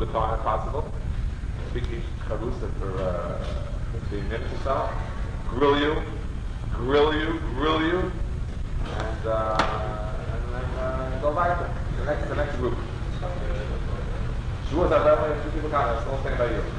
time if possible. Speaking Charusa for 15 minutes or so. Grill you, and then go weiter. The next group. Shavuos are very few people come. It's not saying about you.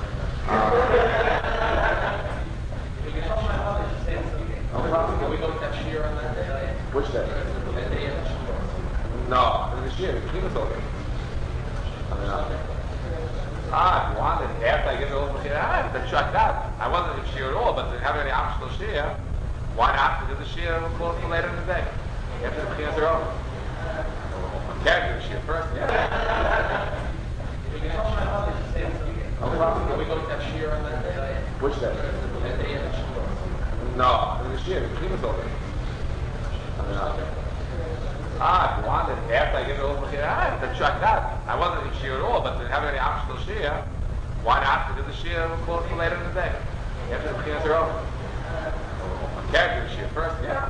No problem. Can we go to that shear on that day? Which day? That day of the shear. No, the shear. The keep us over. If you wanted after I give it over here, then check that. I wasn't in shear at all, but to have any optional shear, why not? Because the shear will call for later in the day. After the cleans are over. Okay, do the shear first, yeah. No problem. Can we go to that shear on that day? Which day? That day of the shear. No, the shear. The keep us over. If you wanted after I give it over here, then check that. I wasn't in shear at all, but to have any optional shear, why not? Because the shear will call for later in the day. After the cleans are over. Okay, do the shear first, yeah.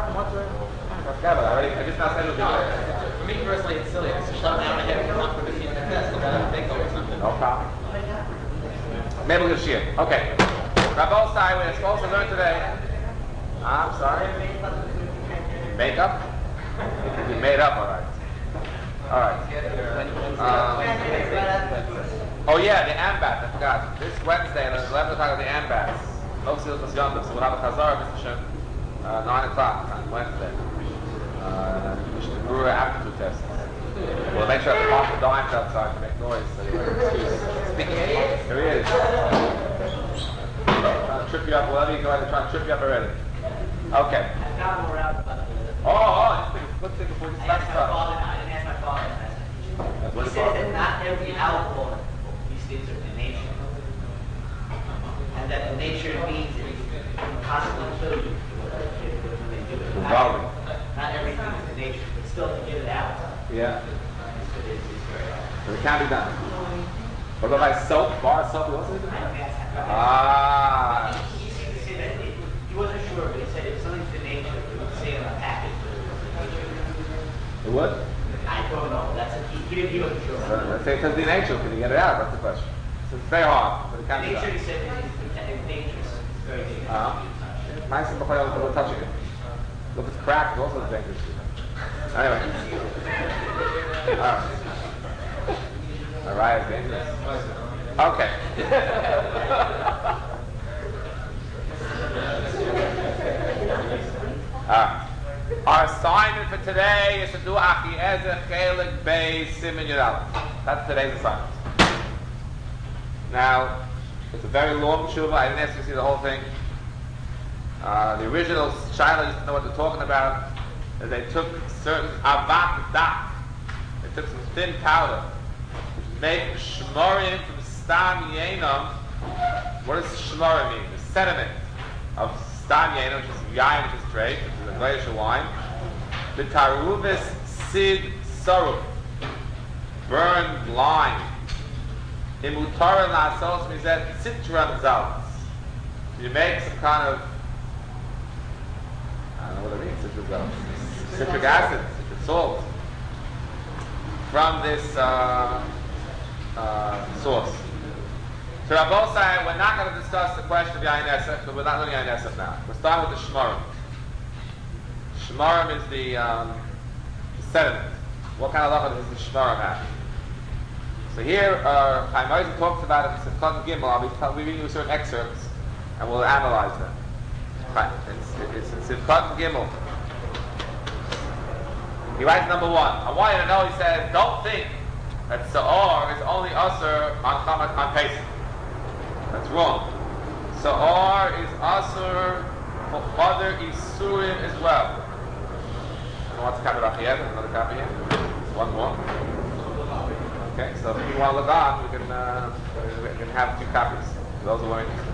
I just not said it was For me personally, it's silly. It's just shut down ahead of the for the season test. Look at big or something. No problem. Maybe we'll shear. Okay. Rabbi Sai, we're supposed to learn today. I'm sorry. Makeup? It can be made up, alright. Alright. Oh yeah, the Ambats, I forgot. This Wednesday at 11 o'clock the Ambats. No Silas Yontif, so we'll have a Chazar, Mr. Shem, 9 o'clock on Wednesday. We should do an aptitude test. We'll make sure that the Marshal Dimes outside to make noise, so you have an excuse. Here he is. Trying to trip you up, whatever you go ahead and try to trip you up already. Okay. Let's think before you start. I didn't ask my father. He says that not every alcohol these things are in nature. And that the nature means it can possibly kill you when they do it. Not everything is in nature, but still to get it out. Yeah. It's very So it can't be done. What about by soap? Bar soap? What's it? He seemed to say that he wasn't sure, but he said if something's in nature, it would say on a package. It would? I don't know. He wasn't sure. Let's say it says the nature. Can you get it out? That's the question. So it's very hard, but it can't be done. Nature, he said, is dangerous. It's very dangerous. Nice and before you're touching it. Look, it's cracked. It's also dangerous. Anyway. Alright, it's dangerous. Okay. Our assignment for today is to do Achiezer Chelik Beis Siman Yud Aleph. That's today's assignment. Now, it's a very long shuvah. I didn't ask you to see the whole thing. The original Shiloh used to know what they're talking about. Is they took certain avat dak. They took some thin powder, which made shmorim from stam yenam. What does shmorim mean? The sediment of stam yenam, which is yain, which is grape, which is a grayish wine. The taruvis sid saruv, burned lime. Imutara nasos mizet citron zalz. You make some kind of, I don't know what it means, citric acid, citric salt, from this source. So Rabbosai, we're not going to discuss the question of Yain Esef, but we're not learning Yain Esef now. We're starting with the Shmarim. Shmarim is the sediment. What kind of halacha does the Shmarim have? So here, Chaim Ozer talks about it in Simchat Gimel. I'll be reading you certain excerpts, and we'll analyze them. It's in Simchat Gimel. He writes number 1. I want you to know, he says, don't think that Sa'or is only Asur on Pesach. That's wrong. Sa'or is Asur for other Isurim as well. Anyone wants a copy of Achiezer? Another copy here? One more. Okay, so if you want to look on, we can have 2 copies. Those who are interested.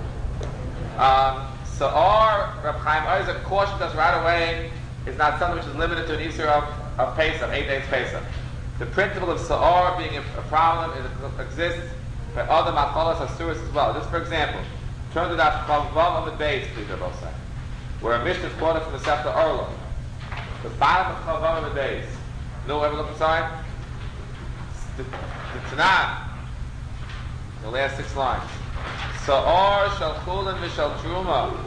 Sa'or, Reb Chaim Ozer cautions us right away, is not something which is limited to an Isur of Pesach, 8 days Pesach. The principle of Sa'or being a problem exists for other Machalas Asuras as well. Just for example, turn to that Chavav on the base, please, Rabbi Say, where a Mishnah is quoted from the Sefer Orla. The bottom of Chavav on the base. No, ever look inside? The Tanakh The last 6 lines. Sa'or shal chulin v'shal truma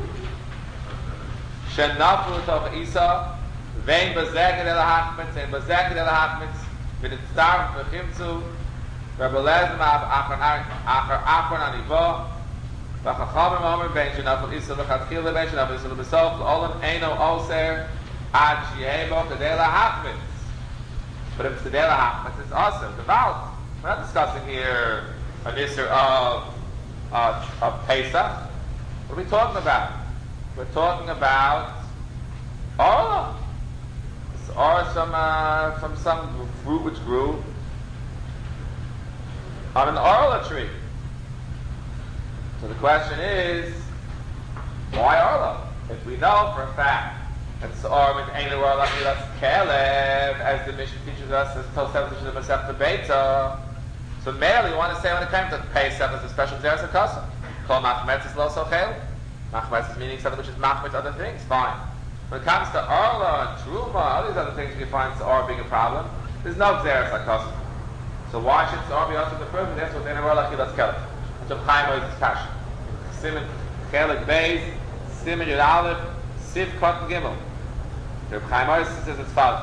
shenafu toch isa vein bazeged el hachmitz and bazeged el hachmitz v'nitztar v'chimtzu v'belezim achar anivo v'chachamim omer vein shenafu isa v'chatchil vein shenafu isa v'besof l'olam eino oser ad sheyebo kedei lahachmitz. But if it's the Dela Hachmitz, it's awesome. Devout. We're not discussing here an issue of Pesach. What are we talking about? We're talking about Orla. Or from some fruit which grew on an Orla tree. So the question is, why Orla? If we know for a fact that Sa'or means Ein Orla Milas Kelev, as the Mishnah teaches us, as Tosef teaches us after Beta. So merely, you want to say when it comes to Pesach is a special Zeres HaKasa. Kol Machmetz is Lo Sochel. Machmetz is meaning something which is Machmetz other things. Fine. When it comes to Orla and Truma, all these other things we find Sa'or being a problem, there's no Zeres HaKasa. So why should Sa'or be also the first? That's what Ein Orla Milas Kelev. So Chaim is Passion. Simon Chelik Beis, Simon Yud Aleph, Siv Cotton Gimel. The Chaim says as follows.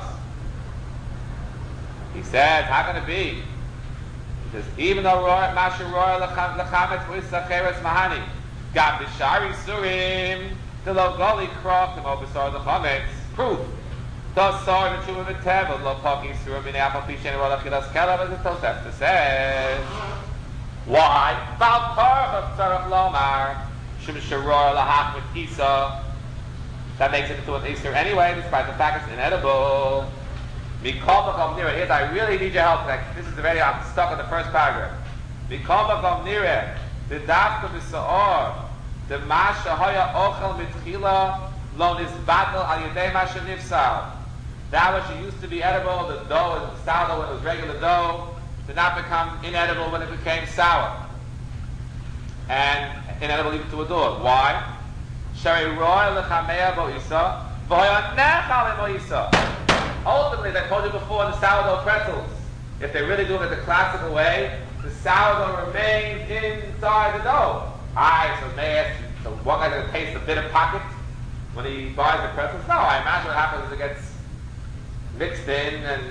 He says, how can it be? He says, even though Masha Roy Lechametz V'Isa Cheretz Mahani Gam B'Shari Surim the Lo Goli Krok the Mobisar the Chametz proof. Thus saw the Truma V'Tevel Lo Poki Surim B'nei Apal Pishen Roy Lechilas Kelev as the Tosefta says. Why? Val Korach Tzarech Lomar Shim Sharoy Lahachmet Isa. That makes it into an Easter anyway, despite the fact it's inedible. Mikol Makom Nireh. Here's, I really need your help. This is already, I'm stuck in the first paragraph. Mikol Makom Nireh. The Dafka B'Sa'or. The Masha Hoya Ochel Mitchila Lo Nizbatel Al Yedei Masha Nifsal. That which used to be edible, the dough and the sourdough when it was regular dough, did not become inedible when it became sour. And inedible even to a dog. Why? Ultimately, as I told you before, the sourdough pretzels, if they really do it the classical way, the sourdough remains inside the dough. Alright, so may ask, so one guy's going to taste the bitter pocket when he buys the pretzels? No, I imagine what happens is it gets mixed in and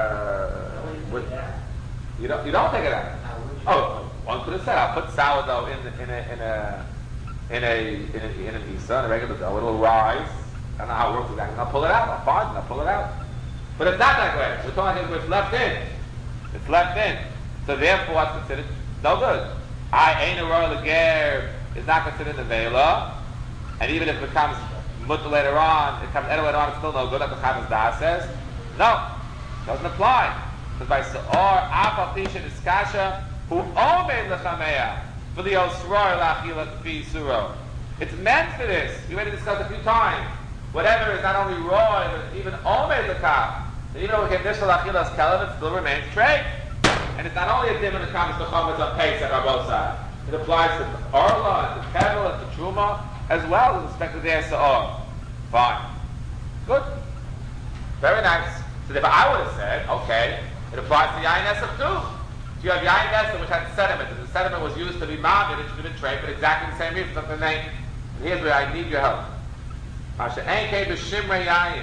you don't take it out. Oh, one could have said, I'll put sourdough in an isa, in a regular dough, it'll rise. I don't know how it works exactly. I'll pull it out. I'll pull it out. But it's not that way. We're talking about it's left in. It's left in. So therefore, what's considered no good. Ein Royal Lager is not considered the Vela, and even if it becomes mutter later on, it becomes edible later on, it's still no good, like the Chavis Das says. No, doesn't apply. Because by Sa'or, Afal Pisha Niskasha, who Omed Lechameya, for the Osror Lachila Fi Suro. It's meant for this. We already discussed a few times. Whatever is not only raw, but even Omed Lekach. And even though we can initial Achilas Kelev, it still remains trade. And it's not only a dim in the comments, the Chometz on Pesach on both sides. It applies to Orla, and to Tevel, and to Truma, as well as respect to their Sa'or. Fine. Good. Very nice. So if I would have said, okay, it applies to Yain Esef too. So you have Yain Esef, which had sediment, and the sediment was used to be mounted, it should have been trade, but exactly the same reason, something name. And here's where I need your help. Asher Enke B'Shimrei Yain.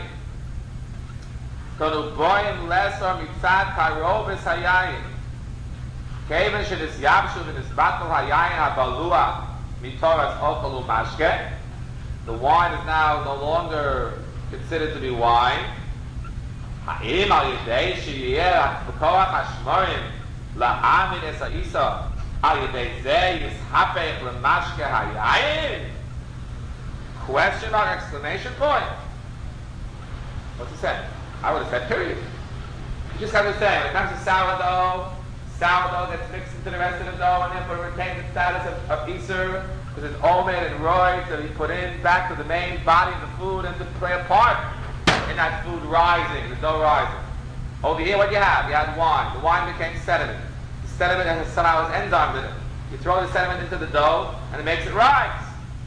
Konu Boyim Lesor Mitzad Karobis HaYayin. Keven Shedis Yabshu V'Nisbatel HaYayin HaBalua Mitoras Ochel U'Mashke. The wine is now no longer considered to be wine. Ha'im Al Yedei Sheyeh B'Koach HaShmorim La'amin Es HaIsa Al Yedei Zeh Yishapech L'Mashke HaYayin. Question mark, exclamation point. What's it say? I would have said period. You just have to say, when it comes to sourdough gets mixed into the rest of the dough and therefore retains its status of Isur, because it's omed and roy, so you put in back to the main body of the food and to play a part in that food rising, the dough rising. Over here what you have? You had wine. The wine became sediment. The sediment has somehow has enzymes in it. You throw the sediment into the dough and it makes it rise.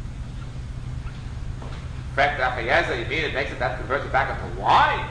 In fact, you mean it makes it, that converts it back into wine.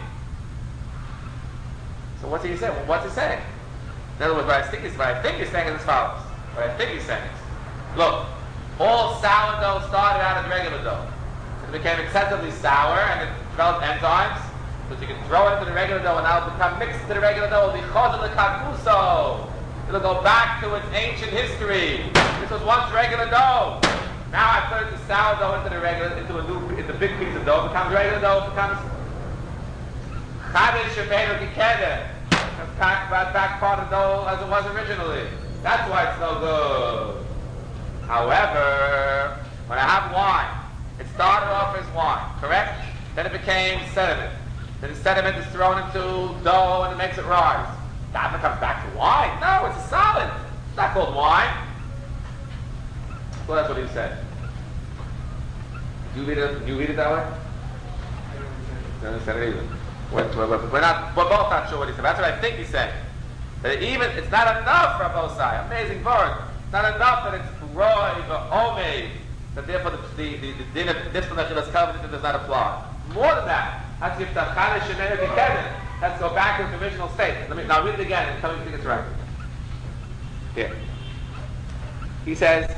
So what's he saying? What's he saying? In other words, what I think he's saying is as follows. What I think he's saying is, look, all sourdough started out as regular dough. It became excessively sour and it developed enzymes. So you can throw it into the regular dough and now it'll become mixed into the regular dough. It'll be chazal l'kavuso. It'll go back to its ancient history. This was once regular dough. Now I put the sourdough into the big piece of dough. It becomes regular dough. It becomes chadish shebeinu kikeder. It's back part of the dough as it was originally. That's why it's no good. However, when I have wine, it started off as wine, correct? Then it became sediment. Then the sediment is thrown into dough and it makes it rise. That becomes back to wine. No, it's a solid. It's not called wine. Well, that's what he said. Do you read it that way? I don't understand it either. We're both not sure what he said. That's what I think he said. That even, it's not enough for Abosai. Amazing word. It's not enough that it's roy, omei, that therefore the din of discipline of Chilas covenant does not apply. More than that, has to go back to its original state. Let me now read it again and tell me if you think it's right. Here. He says,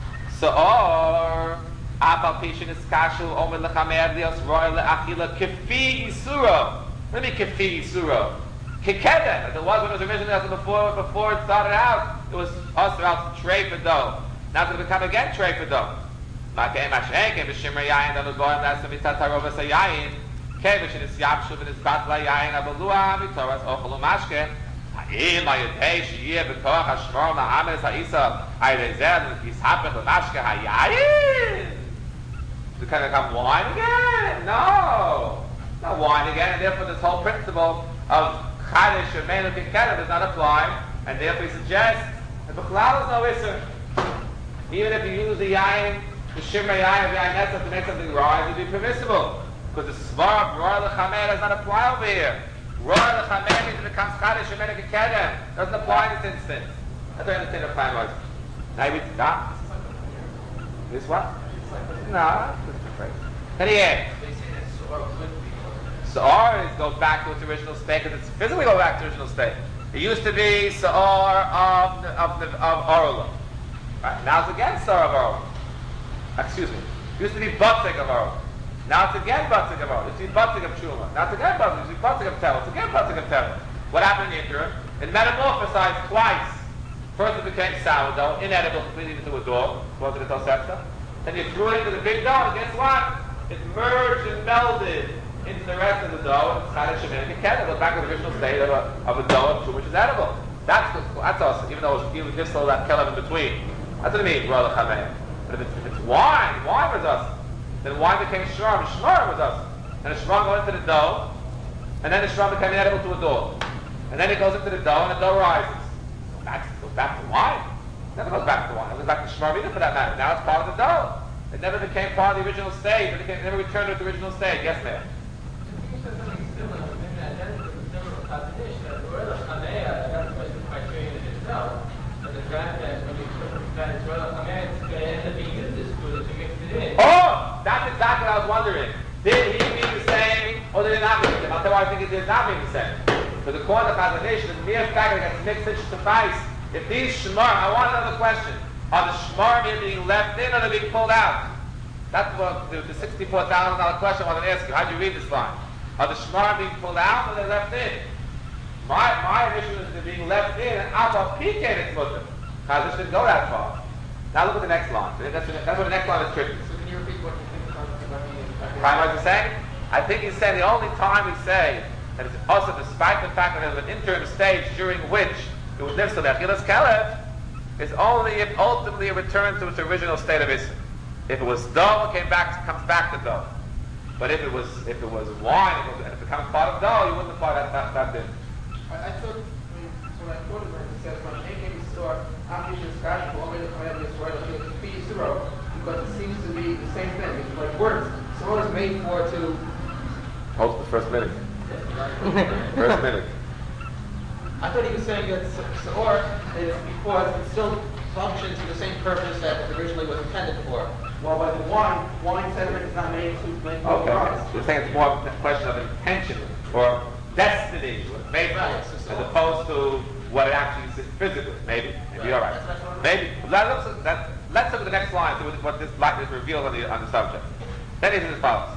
Sa'or Apal Pishin is Kashu Omer Lechamer Lios Roy Le'achila Kefi Yisuro. What do you mean Kefi Yisuro? Kikeden, as it was when it was originally, as before it started out, it was also out to tray for dough. Now it's going to become again tray for dough. Ma'keim Hashenkem B'Shimra Yayin Danugoyim Lasa Mitzat Harovas HaYayin Kevish in his Yapshuv and his Batla Yayin Abalua Mitoras Ochelu Mashke Ha'im Ha'yodei Shiyeh B'Koach HaShmor Ma'ames Ha'isa Ha'yrezer Yishapech L'Mashke HaYayin. Is it going to become wine again? No. Not wine again, and therefore this whole principle of Chadish or Meinu Kinkeda does not apply, and therefore he suggests that B'chlal is no Isser. Even if you use the Yayin, the Shimra Yayin of Yayin Etzah to make something rise, it would be permissible. Because the Svar of Roy L'Chamer does not apply over here. Roy L'Chamer means it becomes Chadish or Meinu Kinkeda. Doesn't apply in this instance. That's what I understand the plan was. Now we stop. This what? No, that's just a phrase. Then he adds. Sa'ar goes back to its original state because it's physically going back to its original state. It used to be Sa'ar of Orla. Right? Now it's again Sa'ar of Orla. Excuse me. It used to be Batzig of Orla. Now it's again Batzig of Orla. It used to be Batzig of Chuma. Now it's again Batzig. It used to be Batzig of Tel. It's again Batzig of Tel. What happened in the interim? It metamorphosized twice. First it became sourdough, inedible completely into a dough. Was it a Tosefta? Then you threw it into the big dough, and guess what? It merged and melded into the rest of the dough, and it's Chadish Shemin Kikeda. It goes back to the original state of a dough of true, which is edible. That's awesome, even though it's just still that kelim in between. That's what it means, Roy L'Chamer. But if it's wine was us. Then wine became shram was us. And the shram goes into the dough, and then the shram became edible to a dough. And then it goes into the dough, and the dough rises. It goes back to wine. It never goes back to wine. It goes back to shram either for that matter. Now it's part of the dough. It never became part of the original state. It never returned to its original state. Yes, ma'am. Oh, that's exactly what I was wondering. Did he mean the same, or did he not mean the same? I'll tell you why I think it did not mean the same. Because according to Chazon Ish, the mere fact that it gets mixed should suffice. If these shmar, I want another question. Are the shmar being left in or are they being pulled out? That's what the $64,000 question I wanted to ask you. How'd you read this line? Are the shmar being pulled out or are they left in? My issue is they're being left in and out of PK it's Muslim. Chazon Ish didn't go that far. Now look at the next line. That's what the next line is tricky. So can you repeat what you think about What he's saying? I think he's saying the only time we say that it's also despite the fact that there's an interim stage during which it was nifsal be'achilas kelev, is only if ultimately it returned to its original state of Issa. If it was dough, it comes back to dough. But if it was wine, and it becomes part of dough, you wouldn't apply that din. I thought, so I thought it says when they came to store, because it seems to be the same thing. It's like words. So it's made for to. Hold the first minute. First minute. I thought he was saying that Sa'or is because it still functions for the same purpose that it originally was intended for. Well, by the wine sediment is not made to make Okay. You're saying it's more a question of intention or destiny, what it's made for, as opposed to what it actually is physically, maybe. Maybe you're right. Maybe. Let's look at the next line, see what this light is revealed on the subject. Then it is as follows.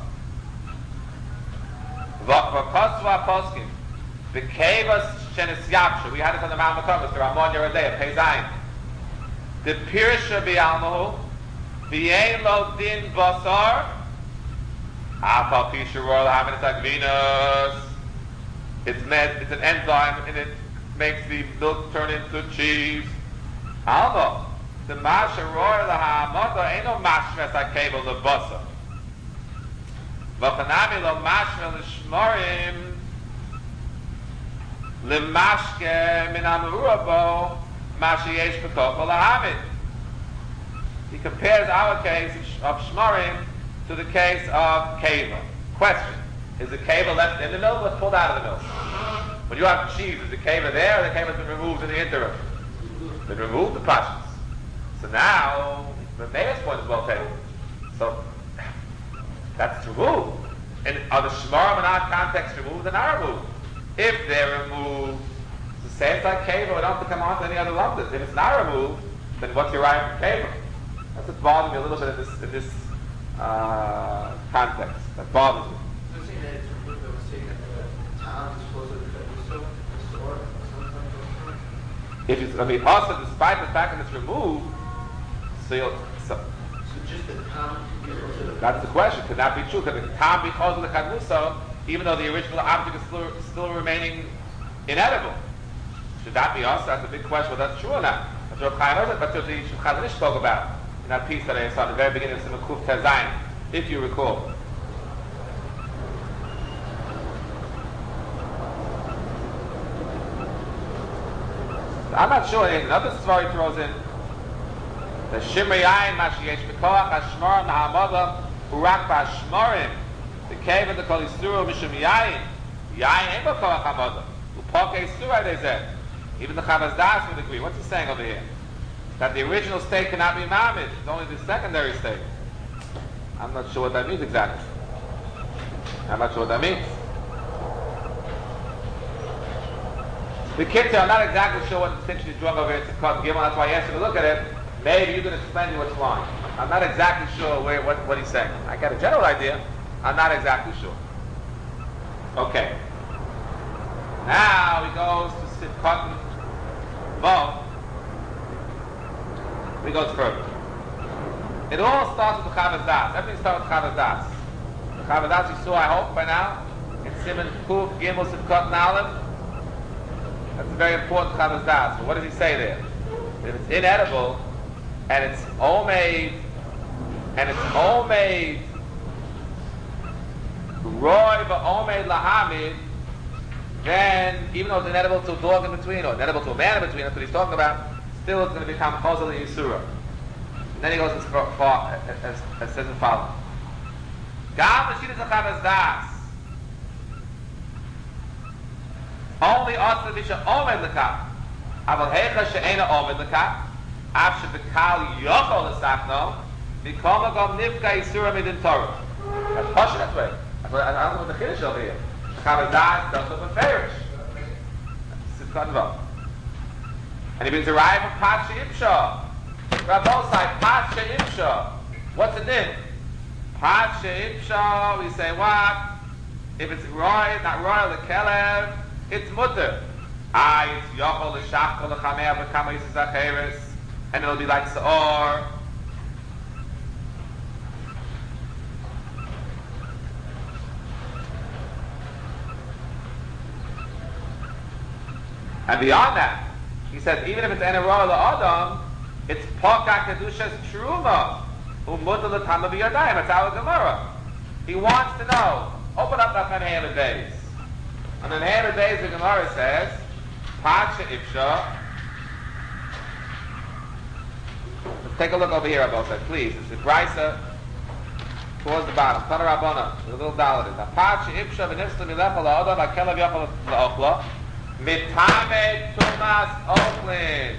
The kavas shenis we had it on the Mount Makavas, the Ramon Yerodea, Peizayin. The Pirsha Bialmahu, the Ein Lo Din Basar, Apal Pisha Royal Hamid Venus. It's an enzyme and it makes the milk turn into cheese. Alma, the Masha Royal Hamada ain't no mashmes akabel the basa. V'chanami lo mashme l'shmorim l'mashke min amurabo mashi yesh b'tocho l'hamid. He compares our case of shmorim to the case of keva. Question: is the keva left in the milk or pulled out of the milk? When you have cheese, is the keva there or the keva has been removed in the interim? Been removed the pashas. So now the mayor's point is well taken. So that's removed. And are the shmarim in our context removed or not removed? If they're removed, it's the same like keva. We don't have to come on to any other lumps. If it's not removed, then what's your right from keva? That's what's bothering me a little bit in this context. That bothers me. They're saying that it's removed. They were saying that the town is supposed to be so or something. If it's, also despite the fact that it's removed, so just the town is also that's the question. Could that be true? Could the tam be caused with the kadmusa, even though the original object is still remaining inedible? Should that be us? That's a big question. Well, that's true or not? That's what Chaim Ozer, that's what the Chazanish spoke about in that piece that I saw at the very beginning of Simon Kuf Tezayin, if you recall. I'm not sure. Another story throws in the Shimri Yain Mashi Yesh B'Koach Hashmor Nahamada Urak B'Hashmorim the cave of the Kol Yisuru Mishum Yain Ain't B'Koach Hamada Upoke Yisuru they said. Even the Chavaz Das would agree. What's he saying over here? That the original state cannot be mamid. It's only the secondary state. I'm not sure what that means exactly. I'm not sure what that means. The kids are not exactly sure what distinction he's drawing over here to cut and give on. That's why I asked you to look at it. Maybe you can explain me what's wrong. I'm not exactly sure what he's saying. I got a general idea. I'm not exactly sure. Okay. Now he goes to Sivkot Vav. He goes further. It all starts with the Chavaz Das. Everything starts with Chavaz Das. The Chavaz Das you saw, I hope, by now. It's Simon Kuf Gimel Sivkot Nalim. That's a very important Chavaz Das. But what does he say there? If it's inedible, and it's homemade, roy but homemade lahamid, then even though it's inedible to a dog in between, or inedible to a man in between, that's what he's talking about, still it's going to become chosel yisura. And then he goes as says the following. Gam l'shidas Chavaz Das. Only also bisha omed lekach. Aval hecha she'ena omed lekach. Av shebekal yochol l'sachno. Mikol magom nifka yisura midin Torah. That's Pasha that way. I don't know what the chiddush over here. Chavaz Das does look beferish. Sivkot Vav. And he brings a raya from Pasha Imsha. Rabbi side Pasha Imsha. What's the din? Pasha Imsha. We say what? If it's royal, not royal, the kelev. It's mutter. It's yochol l'shachol l'chameah v'kama yisuz acheres, and it'll be like seor. And beyond that, he says even if it's enero l'adam, it's poka kedushas truma umutter l'tama b'yadayim. It's our Gemara. He wants to know. Open up that Hamid Beis. And then Hamid Beis, the Gemara says, Pacha Ifsha. Let's take a look over here, Abba said, please. It's the Brisa towards the bottom. Tana Rabbana, the little dollar is. Pacha Ifsha v'nifsla milecha la'odam v'akelav yachal la'ochla mitame tumas ochlin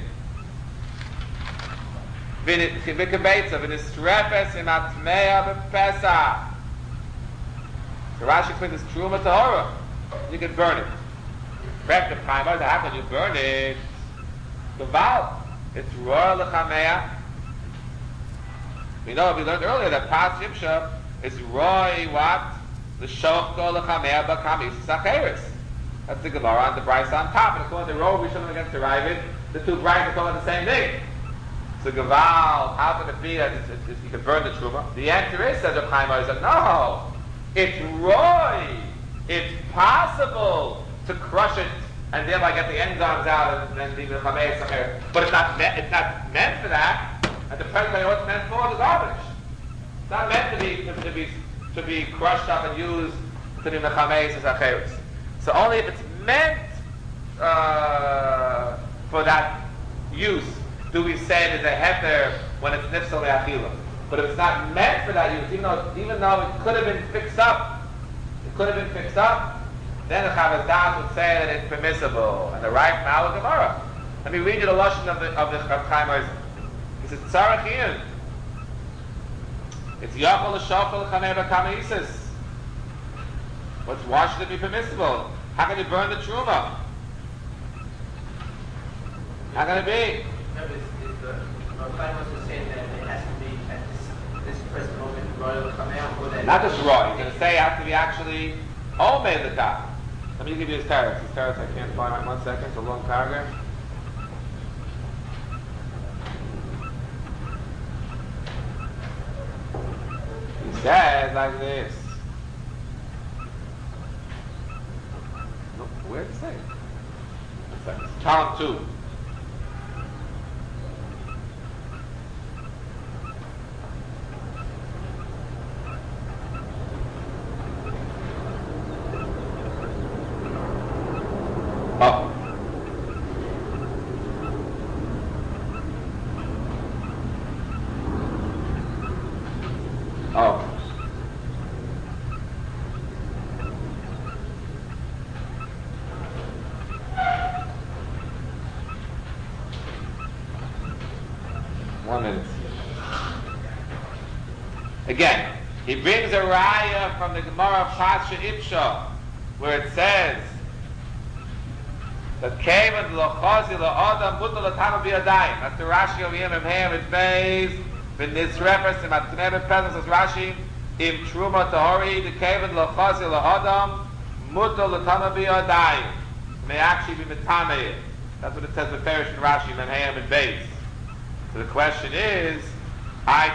v'kebetza v'nisrefes imatmeya v'pesach. So Rashi explains this truma tahora. You can burn it. Back to primer, how can you burn it? The valve. It's royal lechamea. We learned earlier that pas yipsha is roy what? The shochko lechamea b'kamis sacheres. That's the Gemara on the Bryce on top. And according to Rov, we should have against the Ravid. The two Bryce are calling the same thing. So Gaval, how can it be that you can burn the truma? The answer is, says Reb Chaim Ozer, no. It's roy. It's possible to crush it and thereby get the enzymes out and then leave the chamei sacher. But it's not meant for that. And the present way, what's meant for the garbage. It's not meant to be crushed up and used to be mechamei sacheres. So only if it's meant for that use do we say there's a heter when it's nifsal le'achila. But if it's not meant for that use, even though it could have been fixed up, then the Chavaz Das would say that it's permissible. And the right Ma'al Gemara. Let me read you the lashon of the Reb Chaim Ozer. He says, Tzarech Iyun. It's Yachol L'Shachol L'Chamei B'Kameisis. Why should it be permissible? How can you burn the truma? How can it be? No, but Reb Chaim Ozer saying that it has to be at this present moment royal l'chamei or that. Not just raw. He's going to say it has to be actually Omei L'Kach. Let me give you his teretz. His teretz I can't find right 1 second. It's a long paragraph. He says like this. Look, where did it say? It's column 2. Again, he brings a raya from the Gemara of Pasha Ipsha, where it says that Kavan Lochazi La'adam Mutal Latama B'Yadayim. That's the Rashi of Yom Hem It's Beis V'Nisrefes and Matnei Presence as Rashi Im Truma Tahori the Kavan Lochazi La'adam Mutal Latama B'Yadayim. May actually be Mitamei. That's what it says with Ferish and Rashi Yom Hem It's Beis. So the question is, like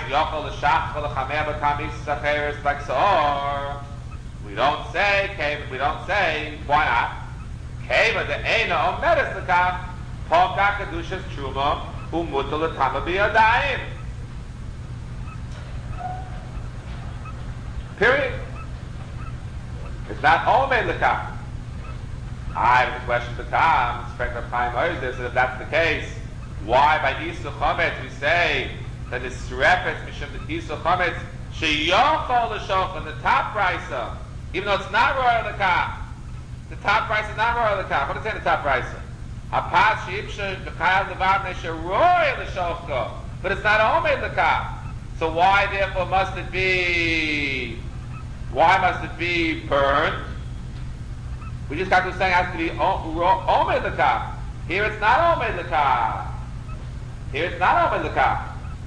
Sa'or. We don't say, why not? Keva the Eina Omeres L'kach, Polka Kedushas Truma, Umutul L'tama B'Yadayim. Period. It's not Omer L'kach. I have a question becomes, if that's the case, why by Isu Chometz we say that the Srepetz Mishum the Isu Chometz Sheyochol L'Shochan the top pricer, even though it's not Royal L'Kach. The top price is not Royal L'Kach. What does it say the top pricer? Apas Sheipsha B'Chayal Devav Nesha Royal L'Shochan, but it's not Omer L'Kach. So why therefore must it be? Why must it be burned? We just got to saying it has to be Omer L'Kach. Here it's not Omer L'Kach. Here it's not Omer L'Kach.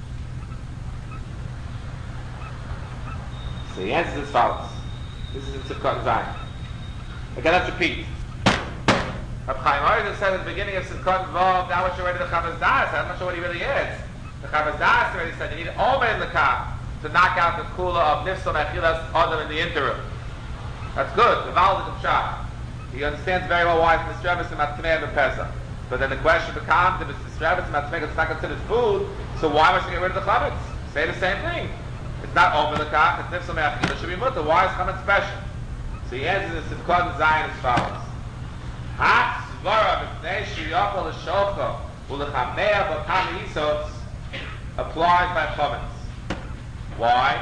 So the answer is as follows. This is in Simchat Zayin. Again, let's repeat. Reb Chaim Ozer said at the beginning of Simchat Vav, now we're already the Chavaz Das. I'm not sure what he really is. The Chavaz Das already said you need Omer L'Kach to knock out the kula of Nifsal Mechilas Adam in the interim. That's good. The Val is a pshat. He understands very well why it's Nisravis and Matmei and Pesach. But then the question becomes, if it's Nisravis and Matmei, it's not considered food, so why must you get rid of the chametz? Say the same thing. It's not Omer L'Kach, it's Nifsal Mechilas. It should be mutter. Why is chametz special? So he answers in Simchat Zayin as follows. Ha svara b'fnei sheyachol l'shocha u'lechamea b'kam yisos applies by chametz. Why?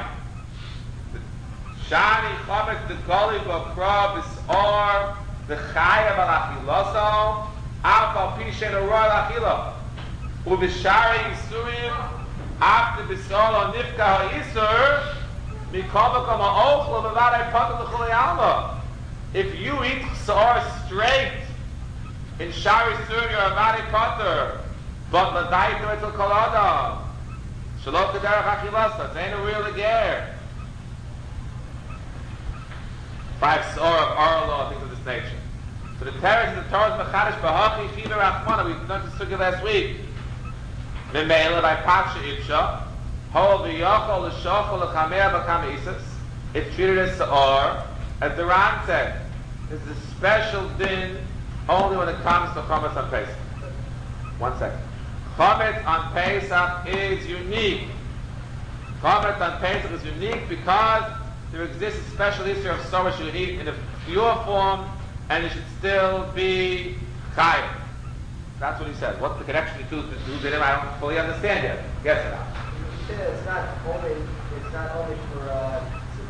Shani chametz d'goli b'kra b's'or v'chayav al-achiloso af al pi she'en royal achilo u'b'shari yisurim after b's'or o nifka ha'yisur mikol v'kom ha'ochlo v'varei patel l'chulei alma. If you eat sa'or straight in shari yisurim you're a varei pater, But l'dayto etzel kol adam. Shalom k'derech achilasa. It ain't a real ger. 5 Sora of oral law, things of this nature. So the Torah is the Torah's mechadish b'hachi chiva rachmana. We learned this sugya last week. Memela by patsha ipsha. Hol v'yachol l'shachol l'chamer b'kam isis. It's treated as seor, as the Ran said. This is a special din only when it comes to chametz on Pesach. 1 second. Chametz on Pesach is unique. Chametz on Pesach is unique because there exists a special issue of so much you eat in a pure form, and it should still be chayav. That's what he says. What's the connection to dinim? I don't fully understand yet. Guess it out. It's not only for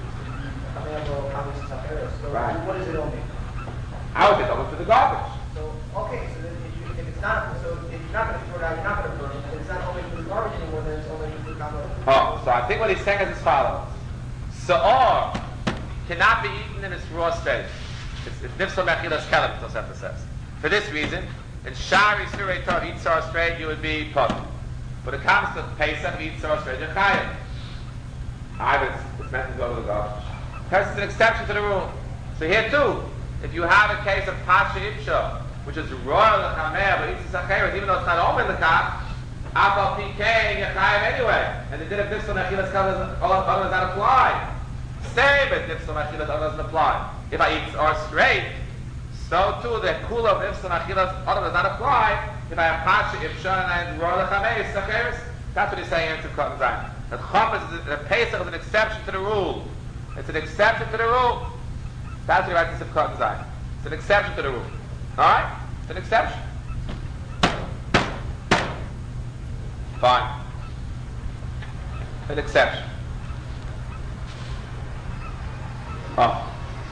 so Right. what is it only? I would think only for the garbage. So okay, so then if it's not, so if you're not going to throw it out, you're not going to burn it, and it's not only for the garbage anymore, then it's only for the garbage. Oh, so I think what he's saying is as follows. Seor cannot be eaten in its raw state. It's nifsal mechilas kelem, Tosefta says. For this reason, in Shari Surei Torah, eat seor straight, you would be potter. But it comes to Pesach, eat seor straight, you're chayav. It's meant to go to the garbage. Because it's an exception to the rule. So here too, if you have a case of Pasha Ipsha, which is royal lechamer, but eats the even though it's not omen the kaf, Afal PK, you're chayav anyway. And the din of nifsal mechilas kelem does not apply. Same as nifsal mechilas doesn't apply. If I eat or straight, so too the kula of nifsal mechilas does not apply. If I have pasha ifsha and royal lechamei sacheres, that's what he's saying in Sukkot and Zayin. That chametz, the Pesach is an exception to the rule. It's an exception to the rule. That's what he writes in Sukkot and Zayin. It's an exception to the rule. All right? It's an exception. Fine. An exception. Oh.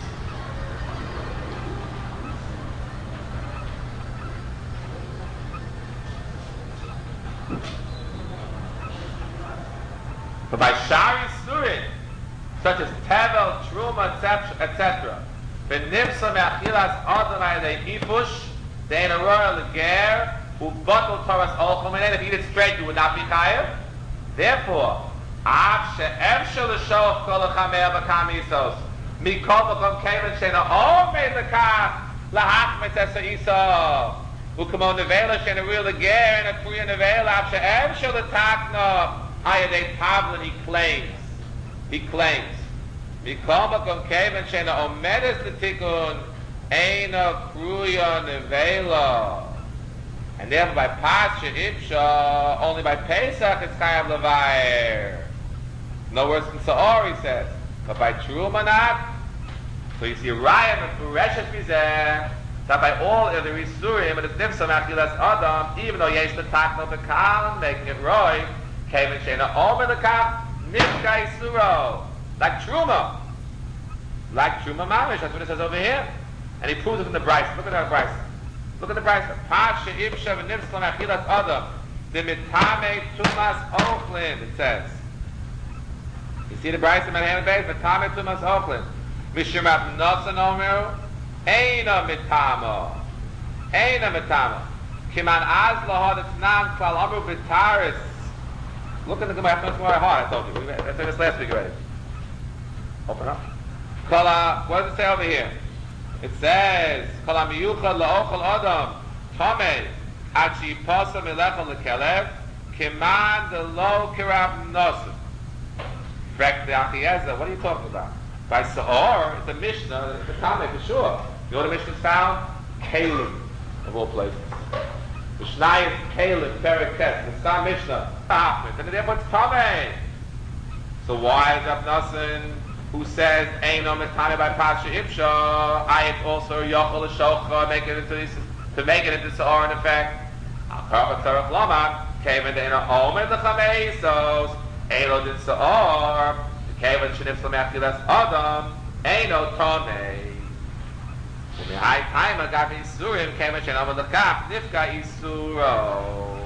But by Shari Surin, such as Tevel, Truma, etc., when Nifsa Me'achilas Adam Ayadei Ifush, they in a royal ger, who bottle Torah's Olchum, and if you eat it straight, you would not be chayav. Therefore, Av She'ev Shel L'Shoch Kol L'Chamer B'Kam Yisos, Mikol B'Kom Kemen She'na Omed L'Kach L'Hachmet Esa Isa, U'Kamon Nevela She'na Real Ger, and a Kriya Nevela, Av She'ev Shel L'Takna, Ayadei Pavlin, he claims, Mikol B'Kom Kemen She'na Omedes L'Tikun, Eina Kruya Nevela. And therefore by Pasha Ipsha, only by Pesach it's Chayav Levair. No worse than Seor, he says. But by Truma not. So you see Rayam and Fureshet Mizeh, that by all of the Risurim, it is Nifsa Mechilas Adam, even though Yesh L'Takno B'Kal, making it Roy, Kevin Shena Omer L'Kaf, Nifka Isuro. Like Truma. Like Truma Mamish, that's what it says over here. And he proves it from the Bryce. Look at that Bryce. Look at the Bryce. Pasha Ipsha v'Nifsal Mechilas Adam, the Mitame Tumas Ochlin, it says. You see the Bryce in Manhattan Base? Mitame Tumas Ochlin. Mishum Nosan Omer, Eina Mitamo. Eina Mitamo. Kiman Azla Hadetznam Klal Amru B'Taris. Look at the Gemara. That's more hard, I told you. I said this last week already. Open up. What does it say over here? It says, Kol HaMiyuchad La'ochel Adam, Tomei, Achi Posa Melechel Lekelev, Kiman Delo Kirab Nosim. Frek the Achiezer, what are you talking about? By Seor, it's a Mishnah, it's a Tomei for sure. You know what the Mishnah is found? Kalim, of all places. Mishnah is Kalim, Periket, the Stam Mishnah, Tafet, and therefore it's Tomei. So why is Rav Nosson, who says Eino Mitane by Pasha Ipsha, Ayat also Yochel L'Shocha, make it into Seor in effect. Al-Karva Tzarech Lomar, Kevin De'ena Omer L'Chamei Yisos, Eino Din Seor, Kevin Shenifsel Mechilas Adam, Eino Tomei. Umihai Taima Gav Yisurim, Kevin Shenom L'Kaf, Nifka Yisuro.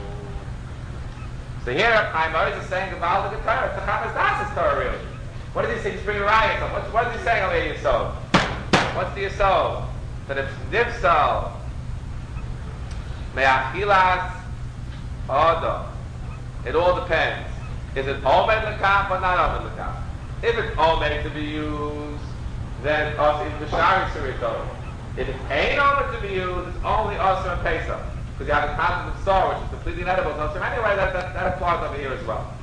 So here, Chaim is saying about the Torah. It's a Chamas Das' Torah, really. What does he say? He's bringing rayas. What is he saying over here, Yisod? What's the Yisod? That it's Nifsal Me'achilas Odo. It all depends. Is it omed lekaf or not omed lekaf? If it's omed to be used, then also it's b'shari surito. If it ain't omed to be used, it's only also in Pesach. Because you have a concept of sore, which is completely inedible. So anyway, that applies over here as well.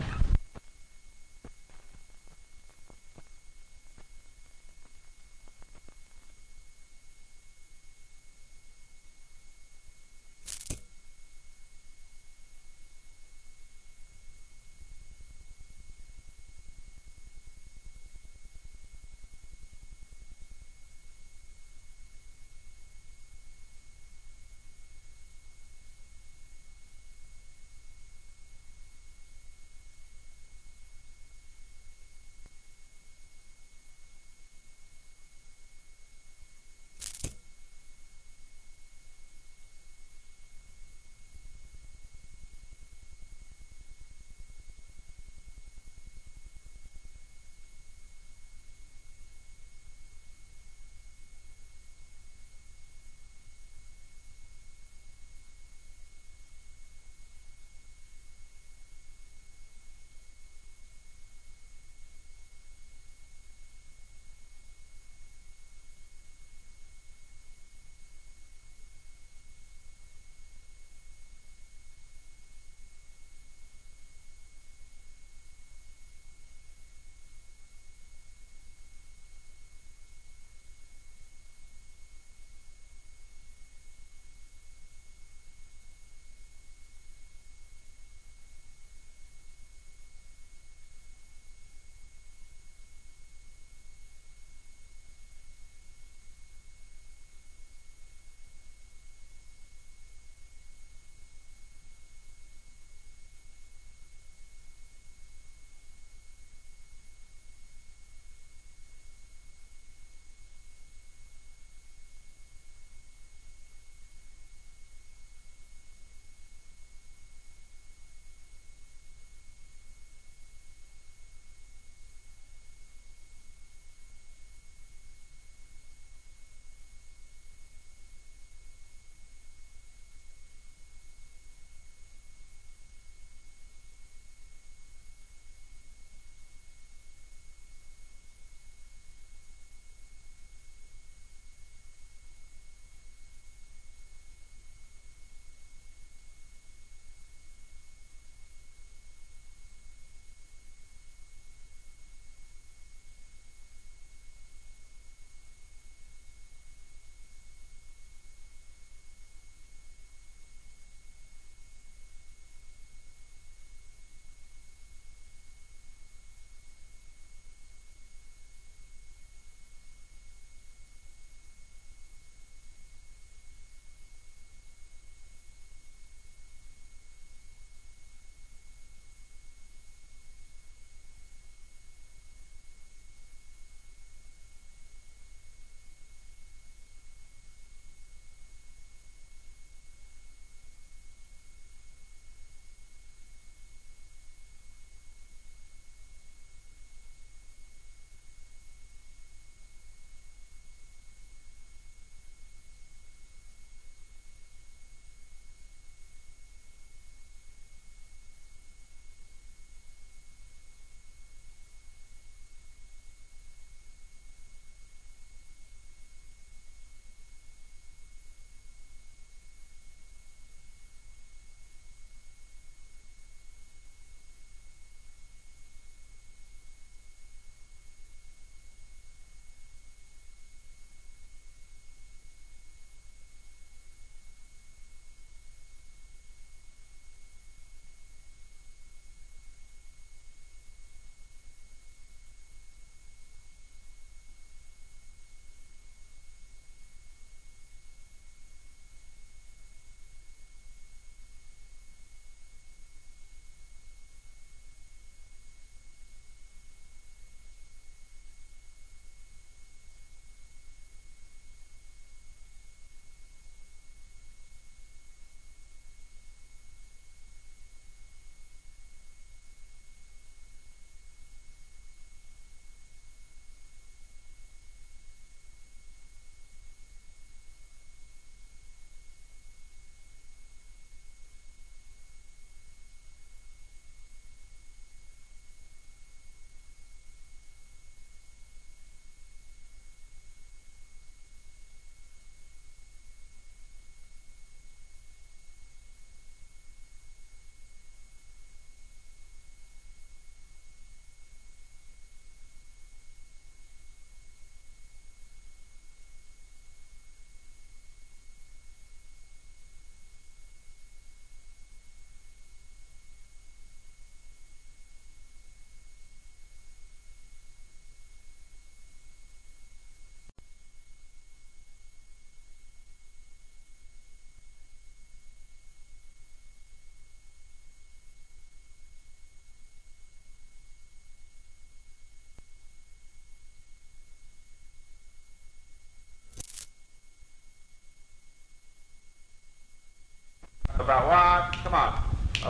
about what? Come on.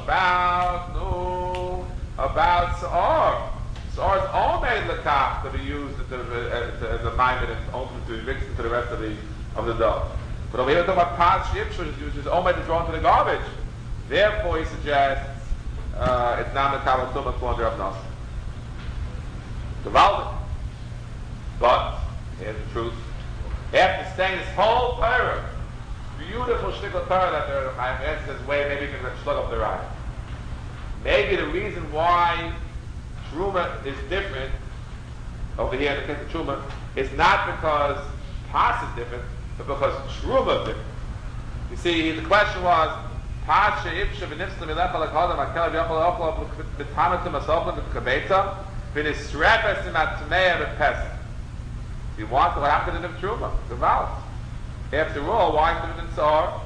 About Sa'ar. Sa'ar is all made lekach to be used as a maimed and open to be mixed into the rest of the dough. But over here we're talking about pas shipshur, which is all made to draw into the garbage. Therefore, he suggests it's not the kavatuma for Rav Nosson. Gewaldig. But here's the truth. After saying this whole Torah, beautiful shtickle Torah that the Chaim says, wait, maybe you can slug up the right. Maybe the reason why Truma is different over here in the case of Truma is not because Pas is different, but because Truma is different. You see, the question was, Pas she'ipsha v'nifsla milecha l'kadam ha'kel v'yachol ha'ochla v'tamatum ha'sofla v'kabeta v'nisrepes im atmeya v'pesach. If you want to, what happened in the Truma? The vows. After all, why did it in Sa'ar?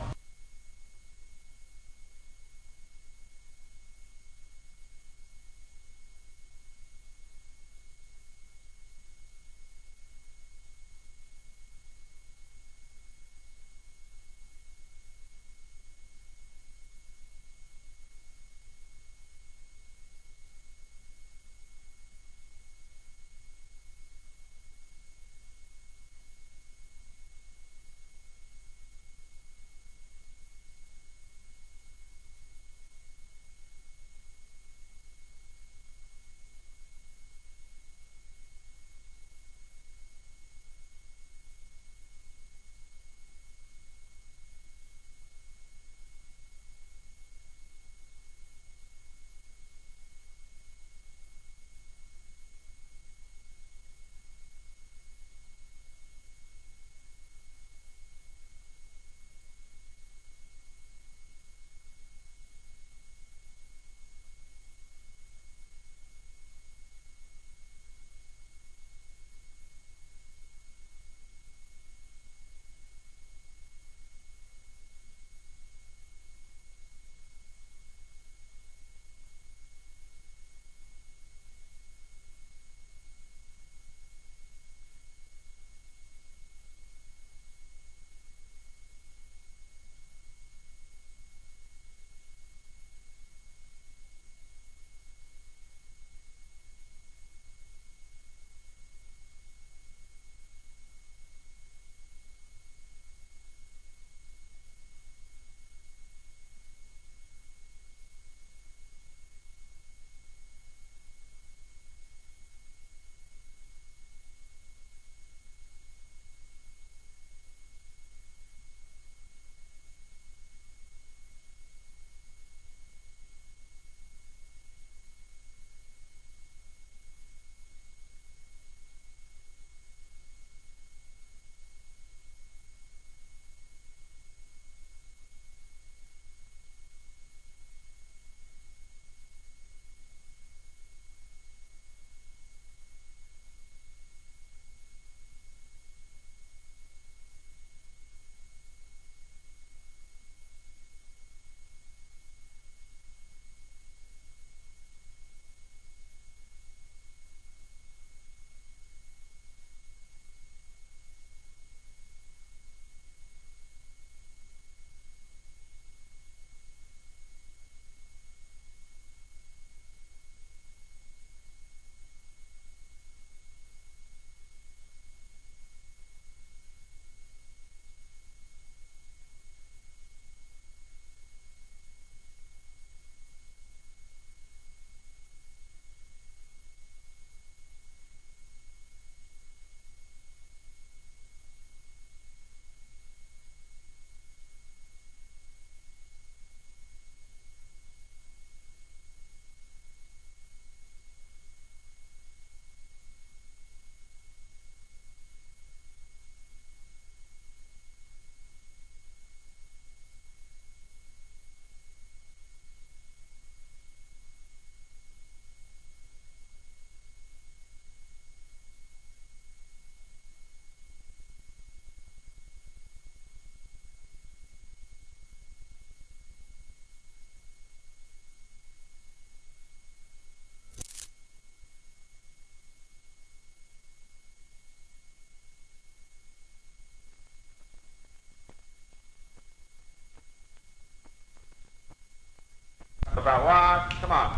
About what? Come on.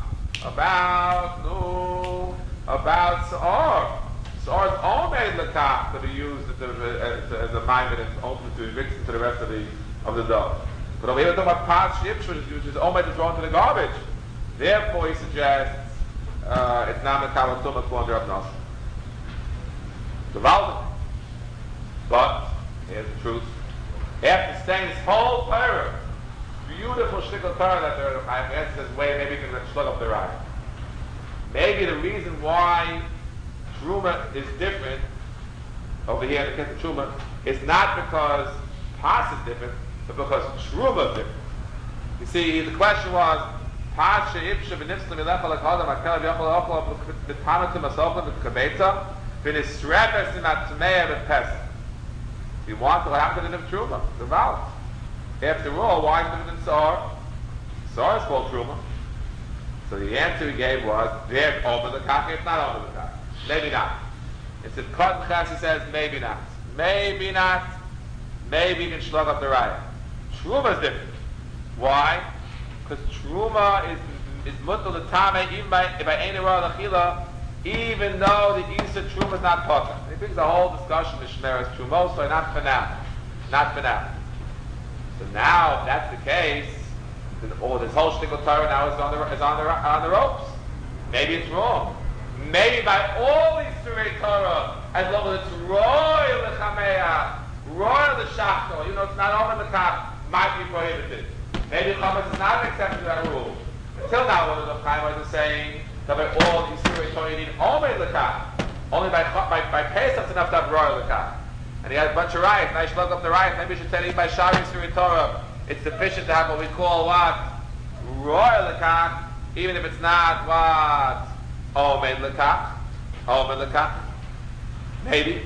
About Sa'or. Sa'or's omeid lekach to be used as a mime and ultimately to be mixed into the rest of the dough. But over here we're talking about pas shipsh, which is omeid is thrown to the garbage. Therefore, he suggests it's not mekabel tumah to under abnos. But here's the truth. After saying this whole Torah, beautiful shtickle Torah that the Chaim says, wait, maybe you can slug up the rye. Maybe the reason why Truma is different over here in the case of Truma is not because Pas is different, but because Truma is different. You see, the question was, Pas she'ipsha v'nifslim ilecha l'kadam ha'kel v'yochel l'ochel v'tamatim ha'sochel v'tkabetza v'nisrepes imatmeya v'pesach. You want to happen in Truma, the valve. After all, why is it different than Sa'or? Sa'or is called Truma. So the answer he gave was, they're over the kach, it's not over the kach. Maybe not. It's in Kot Chas, he says, maybe not. Maybe not. Maybe you can slug up the raya. Truma is different. Why? Because Truma is mutal the tame, even by any royal achila, even though the Isa Truma is not potter. He brings a whole discussion of Shmeres Truma, so not for now. Not for now. So now, if that's the case, then this whole shtickle Torah now is on the ropes. Maybe it's wrong. Maybe by all these Surei Torah, as long as it's royal lechameya, royal l'shachto, it's not over the top, might be prohibited. Maybe chametz is not an exception to that rule. Until now, one of the Chaim was saying that by all these Surei Torah you need only l'kach. Only by Pesach it's enough to have royal l'kach. And he had a bunch of riots, and I should look up the riots. Maybe we should say even by Shari Surei Torah, it's sufficient to have what we call what? Royal l'kach, even if it's not what? Omed l'kach. Omed l'kach. Maybe.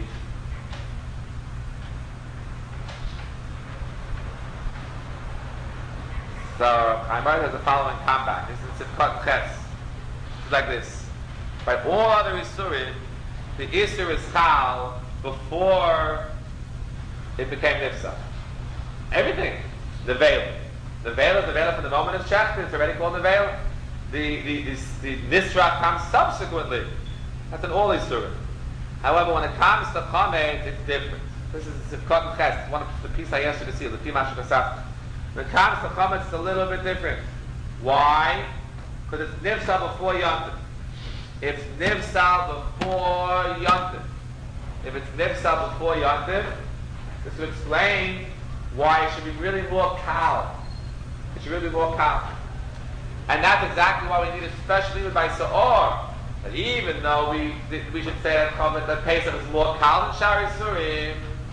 So, Chaimar has the following comeback. This is Sivkot Ches. It's like this. By all other Isurim, the Isur is Chal before it became Nifsa. Everything. The veil. The veil is the veil from the moment it's checked. It's already called the veil. The Nisra comes subsequently. That's an all Isurim. However, when it comes to Chametz, it's different. This is Sivkot Ches. One of the piece I asked you to see, the Timash Kasaf. When it comes to Chametz, it's a little bit different. Why? Because it's Nifsa before Yontif. It's Nifsa before Yontif. If it's Nifsa before Yontif, this will explain why it should be really more kal. It should really be more kal. And that's exactly why we need a special limit by Sa'or. That even though we should say that Pesach is more kal than Shari Surim.